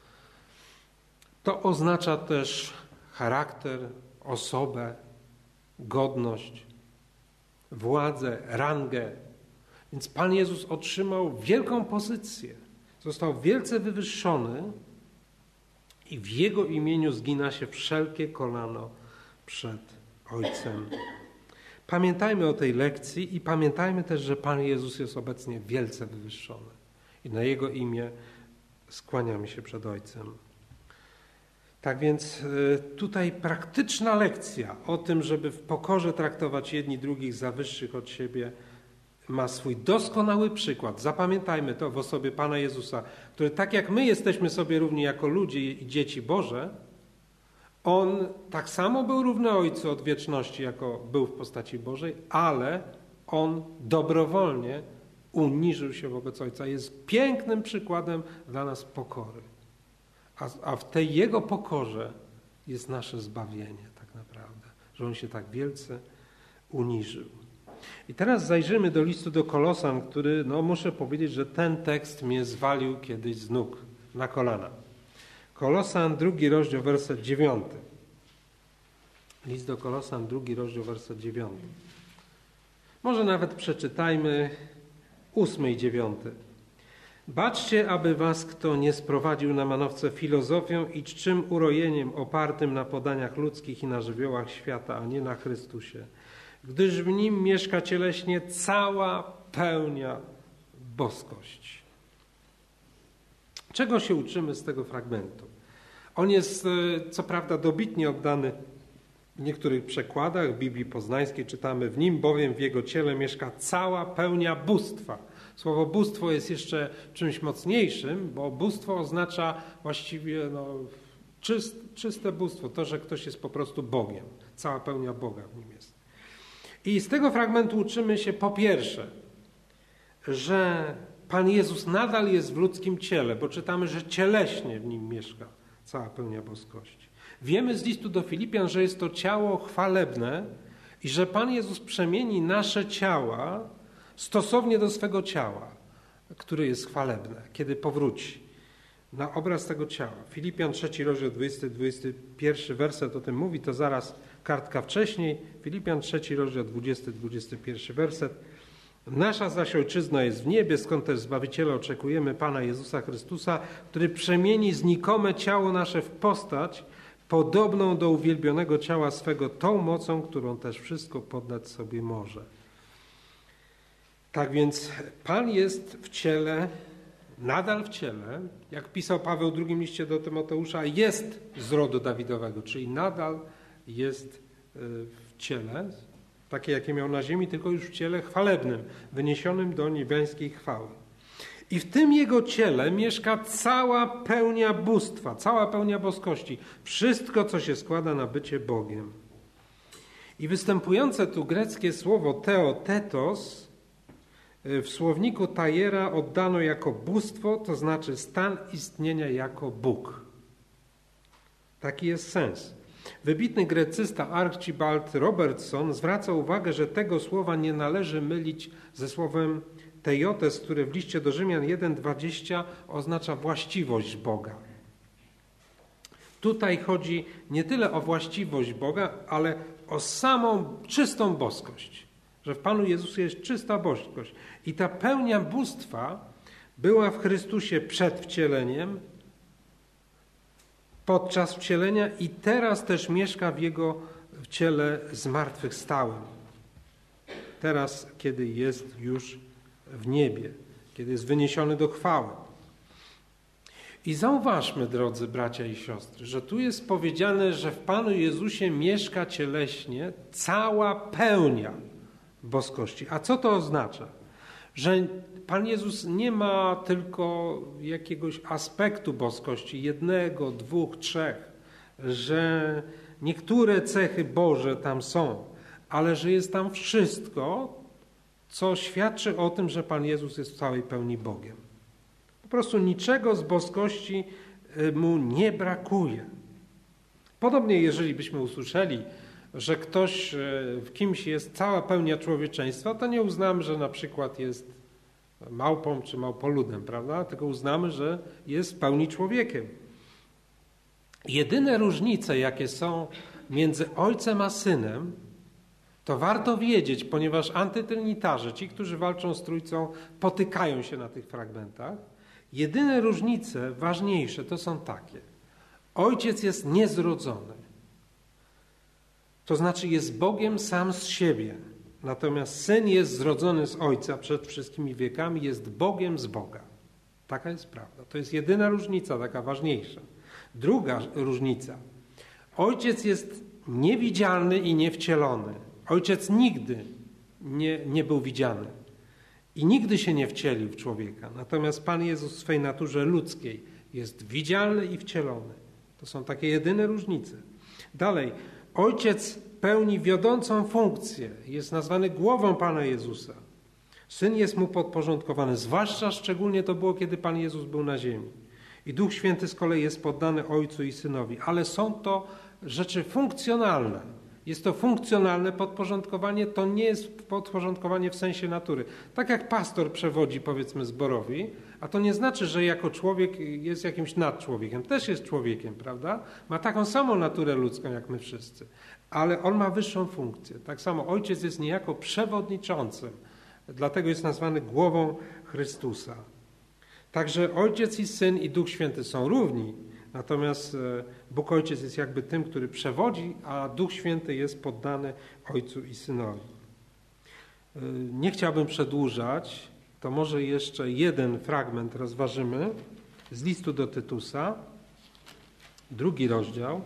To oznacza też charakter, osobę, godność, władzę, rangę. Więc Pan Jezus otrzymał wielką pozycję. Został wielce wywyższony i w Jego imieniu zgina się wszelkie kolano przed Ojcem. Pamiętajmy o tej lekcji i pamiętajmy też, że Pan Jezus jest obecnie wielce wywyższony. I na Jego imię skłaniamy się przed Ojcem. Tak więc tutaj praktyczna lekcja o tym, żeby w pokorze traktować jedni drugich za wyższych od siebie, ma swój doskonały przykład. Zapamiętajmy to w osobie Pana Jezusa, który tak jak my jesteśmy sobie równi jako ludzie i dzieci Boże, On tak samo był równy Ojcu od wieczności, jako był w postaci Bożej, ale On dobrowolnie uniżył się wobec Ojca. Jest pięknym przykładem dla nas pokory. A w tej Jego pokorze jest nasze zbawienie tak naprawdę, że On się tak wielce uniżył. I teraz zajrzymy do listu do Kolosan, który, muszę powiedzieć, że ten tekst mnie zwalił kiedyś z nóg na kolana. Kolosan, 2 rozdział, werset 9. List do Kolosan, 2 rozdział, werset 9. Może nawet przeczytajmy 8 i 9. Baczcie, aby was kto nie sprowadził na manowce filozofią i czczym urojeniem opartym na podaniach ludzkich i na żywiołach świata, a nie na Chrystusie. Gdyż w Nim mieszka cieleśnie cała pełnia boskości. Czego się uczymy z tego fragmentu? On jest, co prawda, dobitnie oddany w niektórych przekładach. W Biblii Poznańskiej czytamy: w Nim bowiem w Jego ciele mieszka cała pełnia bóstwa. Słowo bóstwo jest jeszcze czymś mocniejszym, bo bóstwo oznacza właściwie czyste bóstwo. To, że ktoś jest po prostu Bogiem. Cała pełnia Boga w Nim jest. I z tego fragmentu uczymy się po pierwsze, że Pan Jezus nadal jest w ludzkim ciele, bo czytamy, że cieleśnie w nim mieszka cała pełnia boskości. Wiemy z listu do Filipian, że jest to ciało chwalebne i że Pan Jezus przemieni nasze ciała stosownie do swego ciała, które jest chwalebne, kiedy powróci na obraz tego ciała. Filipian 3 rozdział 20-21 werset o tym mówi, to zaraz kartka wcześniej. Filipian 3 rozdział 20-21 werset. Nasza zaś ojczyzna jest w niebie, skąd też Zbawiciela oczekujemy, Pana Jezusa Chrystusa, który przemieni znikome ciało nasze w postać podobną do uwielbionego ciała swego tą mocą, którą też wszystko poddać sobie może. Tak więc Pan jest w ciele, nadal w ciele, jak pisał Paweł w drugim liście do Tymoteusza, jest z rodu Dawidowego, czyli nadal jest w ciele, takie jakie miał na ziemi, tylko już w ciele chwalebnym, wyniesionym do niebiańskiej chwały. I w tym jego ciele mieszka cała pełnia bóstwa, cała pełnia boskości, wszystko, co się składa na bycie Bogiem. I występujące tu greckie słowo theotetos w słowniku Tajera oddano jako bóstwo, to znaczy stan istnienia jako Bóg. Taki jest sens. Wybitny grecysta Archibald Robertson zwraca uwagę, że tego słowa nie należy mylić ze słowem theotes, które w liście do Rzymian 1:20 oznacza właściwość Boga. Tutaj chodzi nie tyle o właściwość Boga, ale o samą czystą boskość. Że w Panu Jezusie jest czysta boskość. I ta pełnia bóstwa była w Chrystusie przed wcieleniem, podczas wcielenia i teraz też mieszka w Jego ciele zmartwychwstałym. Teraz, kiedy jest już w niebie, kiedy jest wyniesiony do chwały. I zauważmy, drodzy bracia i siostry, że tu jest powiedziane, że w Panu Jezusie mieszka cieleśnie cała pełnia boskości. A co to oznacza? Że Pan Jezus nie ma tylko jakiegoś aspektu boskości, jednego, dwóch, trzech, że niektóre cechy Boże tam są, ale że jest tam wszystko, co świadczy o tym, że Pan Jezus jest w całej pełni Bogiem. Po prostu niczego z boskości mu nie brakuje. Podobnie, jeżeli byśmy usłyszeli, że ktoś w kimś jest cała pełnia człowieczeństwa, to nie uznamy, że na przykład jest małpą czy małpoludem, prawda? Tylko uznamy, że jest w pełni człowiekiem. Jedyne różnice, jakie są między Ojcem a Synem, to warto wiedzieć, ponieważ antytrinitarze, ci, którzy walczą z Trójcą, potykają się na tych fragmentach. Jedyne różnice, ważniejsze, to są takie. Ojciec jest niezrodzony. To znaczy jest Bogiem sam z siebie. Natomiast Syn jest zrodzony z Ojca przed wszystkimi wiekami, jest Bogiem z Boga. Taka jest prawda. To jest jedyna różnica, taka ważniejsza. Druga różnica. Ojciec jest niewidzialny i niewcielony. Ojciec nigdy nie był widziany i nigdy się nie wcielił w człowieka. Natomiast Pan Jezus w swej naturze ludzkiej jest widzialny i wcielony. To są takie jedyne różnice. Dalej, Ojciec pełni wiodącą funkcję, jest nazwany głową Pana Jezusa. Syn jest mu podporządkowany, zwłaszcza szczególnie to było, kiedy Pan Jezus był na ziemi. I Duch Święty z kolei jest poddany Ojcu i Synowi. Ale są to rzeczy funkcjonalne. Jest to funkcjonalne podporządkowanie, to nie jest podporządkowanie w sensie natury. Tak jak pastor przewodzi, powiedzmy, zborowi, a to nie znaczy, że jako człowiek jest jakimś nadczłowiekiem. Też jest człowiekiem, prawda? Ma taką samą naturę ludzką, jak my wszyscy. Ale on ma wyższą funkcję. Tak samo Ojciec jest niejako przewodniczącym. Dlatego jest nazwany głową Chrystusa. Także Ojciec i Syn i Duch Święty są równi. Natomiast Bóg Ojciec jest jakby tym, który przewodzi, a Duch Święty jest poddany Ojcu i Synowi. Nie chciałbym przedłużać, to może jeszcze jeden fragment rozważymy z listu do Tytusa, 2 rozdział,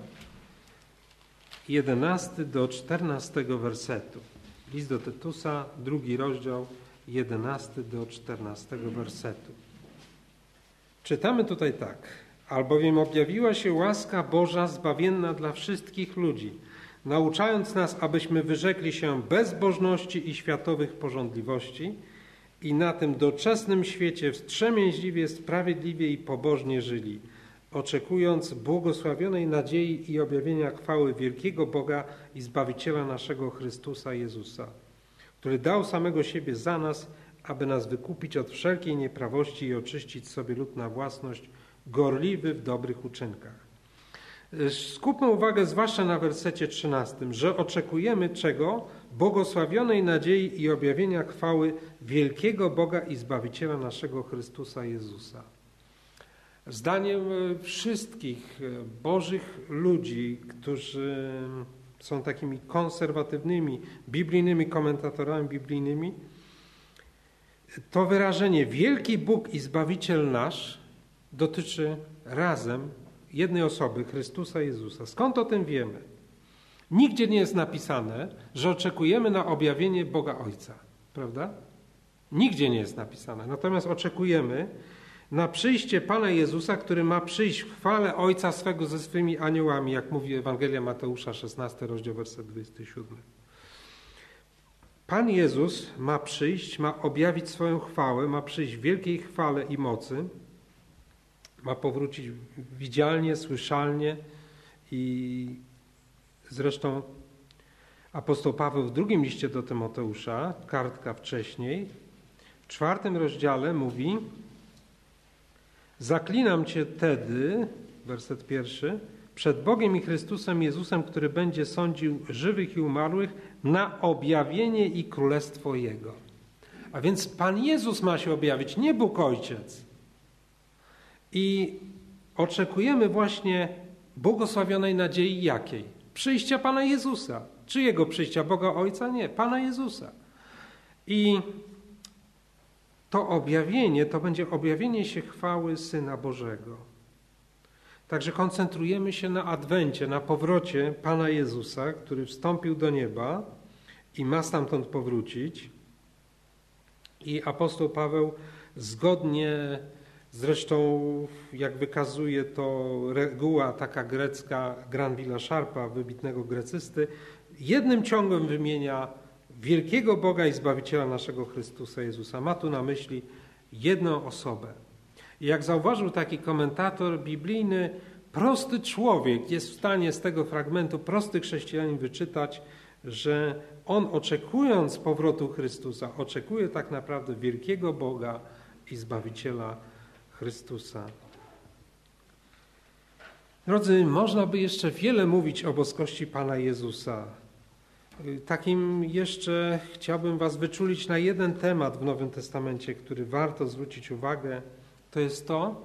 11 do 14 wersetu. List do Tytusa, 2 rozdział, 11 do 14 wersetu. Czytamy tutaj tak. Albowiem objawiła się łaska Boża zbawienna dla wszystkich ludzi, nauczając nas, abyśmy wyrzekli się bezbożności i światowych pożądliwości i na tym doczesnym świecie wstrzemięźliwie, sprawiedliwie i pobożnie żyli, oczekując błogosławionej nadziei i objawienia chwały wielkiego Boga i Zbawiciela naszego Chrystusa Jezusa, który dał samego siebie za nas, aby nas wykupić od wszelkiej nieprawości i oczyścić sobie lud na własność, gorliwy w dobrych uczynkach. Skupmy uwagę zwłaszcza na wersecie 13, że oczekujemy czego? Błogosławionej nadziei i objawienia chwały wielkiego Boga i Zbawiciela naszego Chrystusa Jezusa. Zdaniem wszystkich bożych ludzi, którzy są takimi konserwatywnymi, biblijnymi komentatorami biblijnymi, to wyrażenie wielki Bóg i Zbawiciel nasz dotyczy razem jednej osoby, Chrystusa Jezusa. Skąd o tym wiemy? Nigdzie nie jest napisane, że oczekujemy na objawienie Boga Ojca, prawda? Nigdzie nie jest napisane. Natomiast oczekujemy na przyjście Pana Jezusa, który ma przyjść w chwale Ojca swego ze swymi aniołami, jak mówi Ewangelia Mateusza, 16 rozdział, werset 27. Pan Jezus ma przyjść, ma objawić swoją chwałę, ma przyjść w wielkiej chwale i mocy, ma powrócić widzialnie, słyszalnie i zresztą apostoł Paweł w drugim liście do Tymoteusza, kartka wcześniej, w 4 rozdziale mówi: zaklinam Cię tedy, werset 1, przed Bogiem i Chrystusem Jezusem, który będzie sądził żywych i umarłych, na objawienie i królestwo Jego. A więc Pan Jezus ma się objawić, nie Bóg Ojciec. I oczekujemy właśnie błogosławionej nadziei jakiej? Przyjścia Pana Jezusa. Czyjego przyjścia? Boga Ojca? Nie, Pana Jezusa. I to objawienie, to będzie objawienie się chwały Syna Bożego. Także koncentrujemy się na adwencie, na powrocie Pana Jezusa, który wstąpił do nieba i ma stamtąd powrócić. I apostoł Paweł zgodnie, zresztą jak wykazuje to reguła taka grecka Granvilla Sharpa, wybitnego grecysty, jednym ciągiem wymienia wielkiego Boga i Zbawiciela naszego Chrystusa Jezusa. Ma tu na myśli jedną osobę. I jak zauważył taki komentator biblijny, prosty człowiek jest w stanie z tego fragmentu, prosty chrześcijanin wyczytać, że on oczekując powrotu Chrystusa, oczekuje tak naprawdę wielkiego Boga i Zbawiciela Chrystusa. Drodzy, można by jeszcze wiele mówić o boskości Pana Jezusa. Takim jeszcze chciałbym was wyczulić na jeden temat w Nowym Testamencie, który warto zwrócić uwagę. To jest to,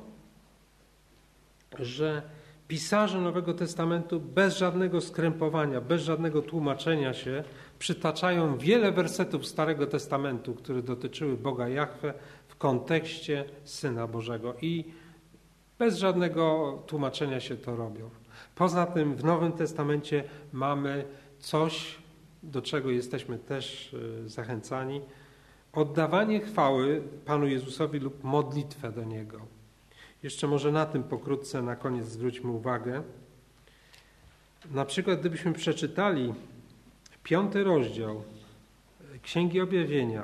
że pisarze Nowego Testamentu bez żadnego skrępowania, bez żadnego tłumaczenia się przytaczają wiele wersetów Starego Testamentu, które dotyczyły Boga Jahwe w kontekście Syna Bożego i bez żadnego tłumaczenia się to robią. Poza tym w Nowym Testamencie mamy coś, do czego jesteśmy też zachęcani, oddawanie chwały Panu Jezusowi lub modlitwę do Niego. Jeszcze może na tym pokrótce na koniec zwróćmy uwagę. Na przykład gdybyśmy przeczytali 5 rozdział Księgi Objawienia,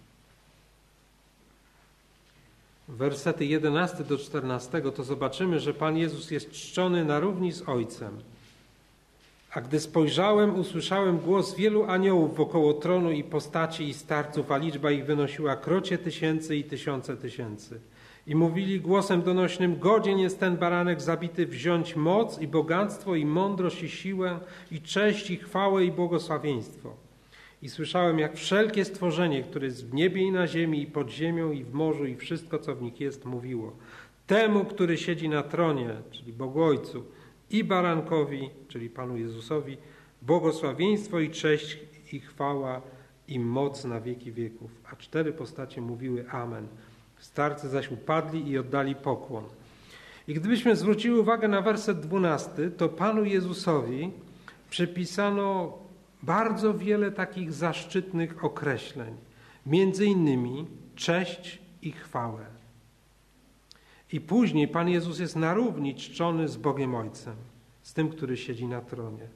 wersety 11 do 14, to zobaczymy, że Pan Jezus jest czczony na równi z Ojcem. A gdy spojrzałem, usłyszałem głos wielu aniołów wokoło tronu i postaci i starców, a liczba ich wynosiła krocie tysięcy i tysiące tysięcy. I mówili głosem donośnym: godzien jest ten baranek zabity wziąć moc i bogactwo i mądrość i siłę i cześć i chwałę i błogosławieństwo. I słyszałem, jak wszelkie stworzenie, które jest w niebie i na ziemi i pod ziemią i w morzu i wszystko, co w nich jest, mówiło: temu, który siedzi na tronie, czyli Bogu Ojcu, i barankowi, czyli Panu Jezusowi, błogosławieństwo i cześć i chwała i moc na wieki wieków. A 4 postacie mówiły amen. Starcy zaś upadli i oddali pokłon. I gdybyśmy zwrócili uwagę na werset 12, to Panu Jezusowi przypisano bardzo wiele takich zaszczytnych określeń. Między innymi cześć i chwałę. I później Pan Jezus jest na równi czczony z Bogiem Ojcem, z tym, który siedzi na tronie.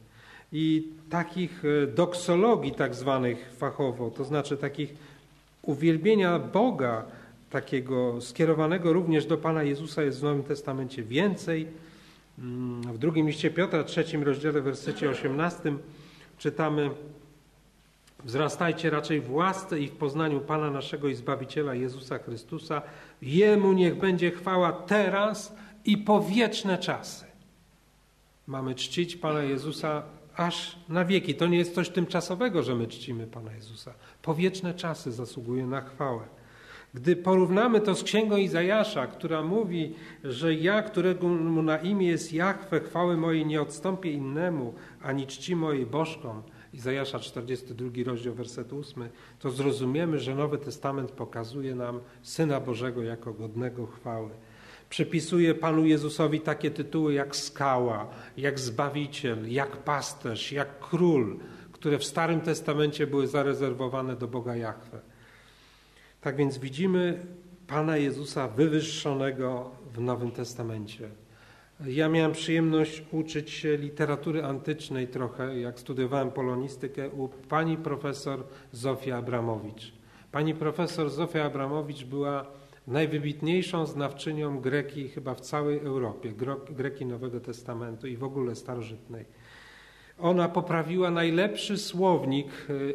I takich doksologii tak zwanych fachowo, to znaczy takich uwielbienia Boga, takiego skierowanego również do Pana Jezusa jest w Nowym Testamencie więcej. W drugim liście Piotra, 3 rozdziale, w wersecie 18 czytamy: wzrastajcie raczej w łasce i w poznaniu Pana naszego i Zbawiciela Jezusa Chrystusa. Jemu niech będzie chwała teraz i po wieczne czasy. Mamy czcić Pana Jezusa aż na wieki. To nie jest coś tymczasowego, że my czcimy Pana Jezusa. Po wieczne czasy zasługuje na chwałę. Gdy porównamy to z księgą Izajasza, która mówi, że ja, którego mu na imię jest Jahwe, chwały mojej nie odstąpię innemu, ani czci mojej bożkom, Izajasza 42 rozdział, werset 8, to zrozumiemy, że Nowy Testament pokazuje nam Syna Bożego jako godnego chwały. Przypisuje Panu Jezusowi takie tytuły jak skała, jak Zbawiciel, jak pasterz, jak król, które w Starym Testamencie były zarezerwowane do Boga Jahwe. Tak więc widzimy Pana Jezusa wywyższonego w Nowym Testamencie. Ja miałem przyjemność uczyć się literatury antycznej trochę, jak studiowałem polonistykę, u pani profesor Zofii Abramowicz. Pani profesor Zofia Abramowicz była najwybitniejszą znawczynią Greki chyba w całej Europie, Greki Nowego Testamentu i w ogóle starożytnej. Ona poprawiła najlepszy słownik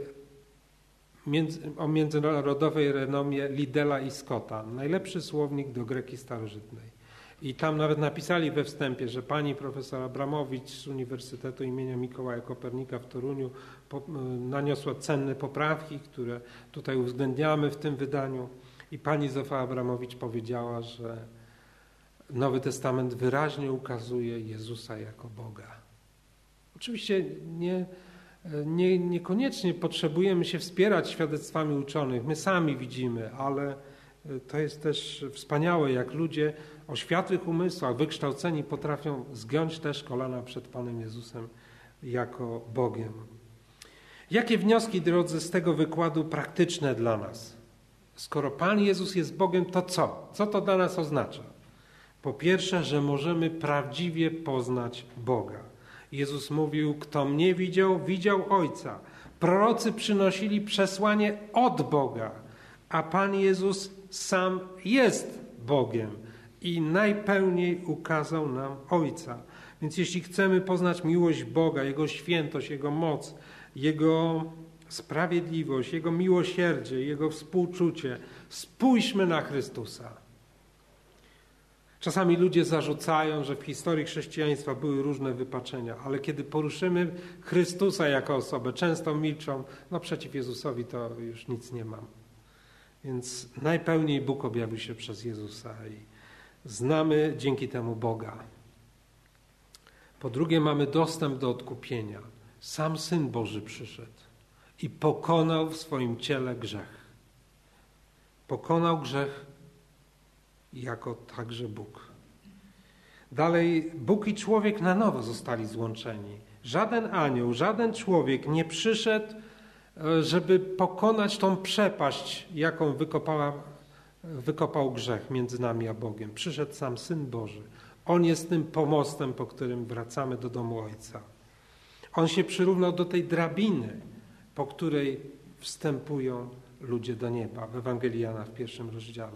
o międzynarodowej renomie Liddella i Scotta. Najlepszy słownik do Greki starożytnej. I tam nawet napisali we wstępie, że pani profesor Abramowicz z Uniwersytetu imienia Mikołaja Kopernika w Toruniu naniosła cenne poprawki, które tutaj uwzględniamy w tym wydaniu. I pani Zofia Abramowicz powiedziała, że Nowy Testament wyraźnie ukazuje Jezusa jako Boga. Oczywiście niekoniecznie potrzebujemy się wspierać świadectwami uczonych. My sami widzimy, ale to jest też wspaniałe, jak ludzie o światłych umysłach, wykształceni, potrafią zgiąć też kolana przed Panem Jezusem jako Bogiem. Jakie wnioski, drodzy, z tego wykładu praktyczne dla nas? Skoro Pan Jezus jest Bogiem, to co? Co to dla nas oznacza? Po pierwsze, że możemy prawdziwie poznać Boga. Jezus mówił, kto mnie widział, widział Ojca. Prorocy przynosili przesłanie od Boga, a Pan Jezus sam jest Bogiem i najpełniej ukazał nam Ojca. Więc jeśli chcemy poznać miłość Boga, Jego świętość, Jego moc, Jego sprawiedliwość, Jego miłosierdzie, Jego współczucie, spójrzmy na Chrystusa. Czasami ludzie zarzucają, że w historii chrześcijaństwa były różne wypaczenia, ale kiedy poruszymy Chrystusa jako osobę, często milczą, no przeciw Jezusowi to już nic nie mam. Więc najpełniej Bóg objawił się przez Jezusa i znamy dzięki temu Boga. Po drugie, mamy dostęp do odkupienia. Sam Syn Boży przyszedł i pokonał w swoim ciele grzech. Pokonał grzech jako także Bóg. Dalej, Bóg i człowiek na nowo zostali złączeni. Żaden anioł, żaden człowiek nie przyszedł, żeby pokonać tą przepaść, jaką wykopał grzech między nami a Bogiem. Przyszedł sam Syn Boży. On jest tym pomostem, po którym wracamy do domu Ojca. On się przyrównał do tej drabiny, po której wstępują ludzie do nieba. W Ewangelii Jana w 1 rozdziale.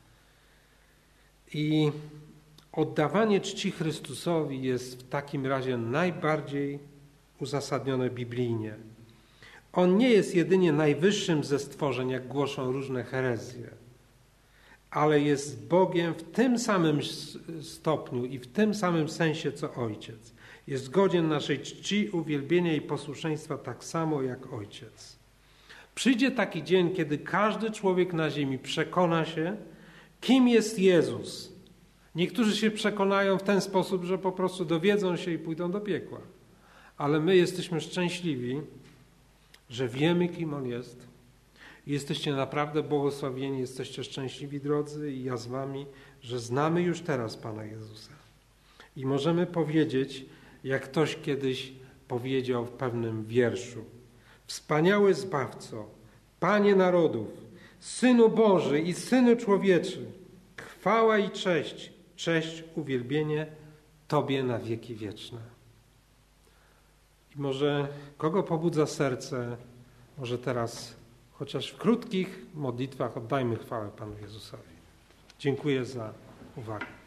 I oddawanie czci Chrystusowi jest w takim razie najbardziej uzasadnione biblijnie. On nie jest jedynie najwyższym ze stworzeń, jak głoszą różne herezje, ale jest Bogiem w tym samym stopniu i w tym samym sensie, co Ojciec. Jest godzien naszej czci, uwielbienia i posłuszeństwa tak samo jak Ojciec. Przyjdzie taki dzień, kiedy każdy człowiek na ziemi przekona się, kim jest Jezus. Niektórzy się przekonają w ten sposób, że po prostu dowiedzą się i pójdą do piekła. Ale my jesteśmy szczęśliwi, że wiemy, kim On jest. Jesteście naprawdę błogosławieni, jesteście szczęśliwi, drodzy, i ja z wami, że znamy już teraz Pana Jezusa. I możemy powiedzieć, jak ktoś kiedyś powiedział w pewnym wierszu: wspaniały Zbawco, Panie narodów, Synu Boży i Synu Człowieczy, chwała i cześć, uwielbienie Tobie na wieki wieczne. I może kogo pobudza serce, może teraz chociaż w krótkich modlitwach oddajmy chwałę Panu Jezusowi. Dziękuję za uwagę.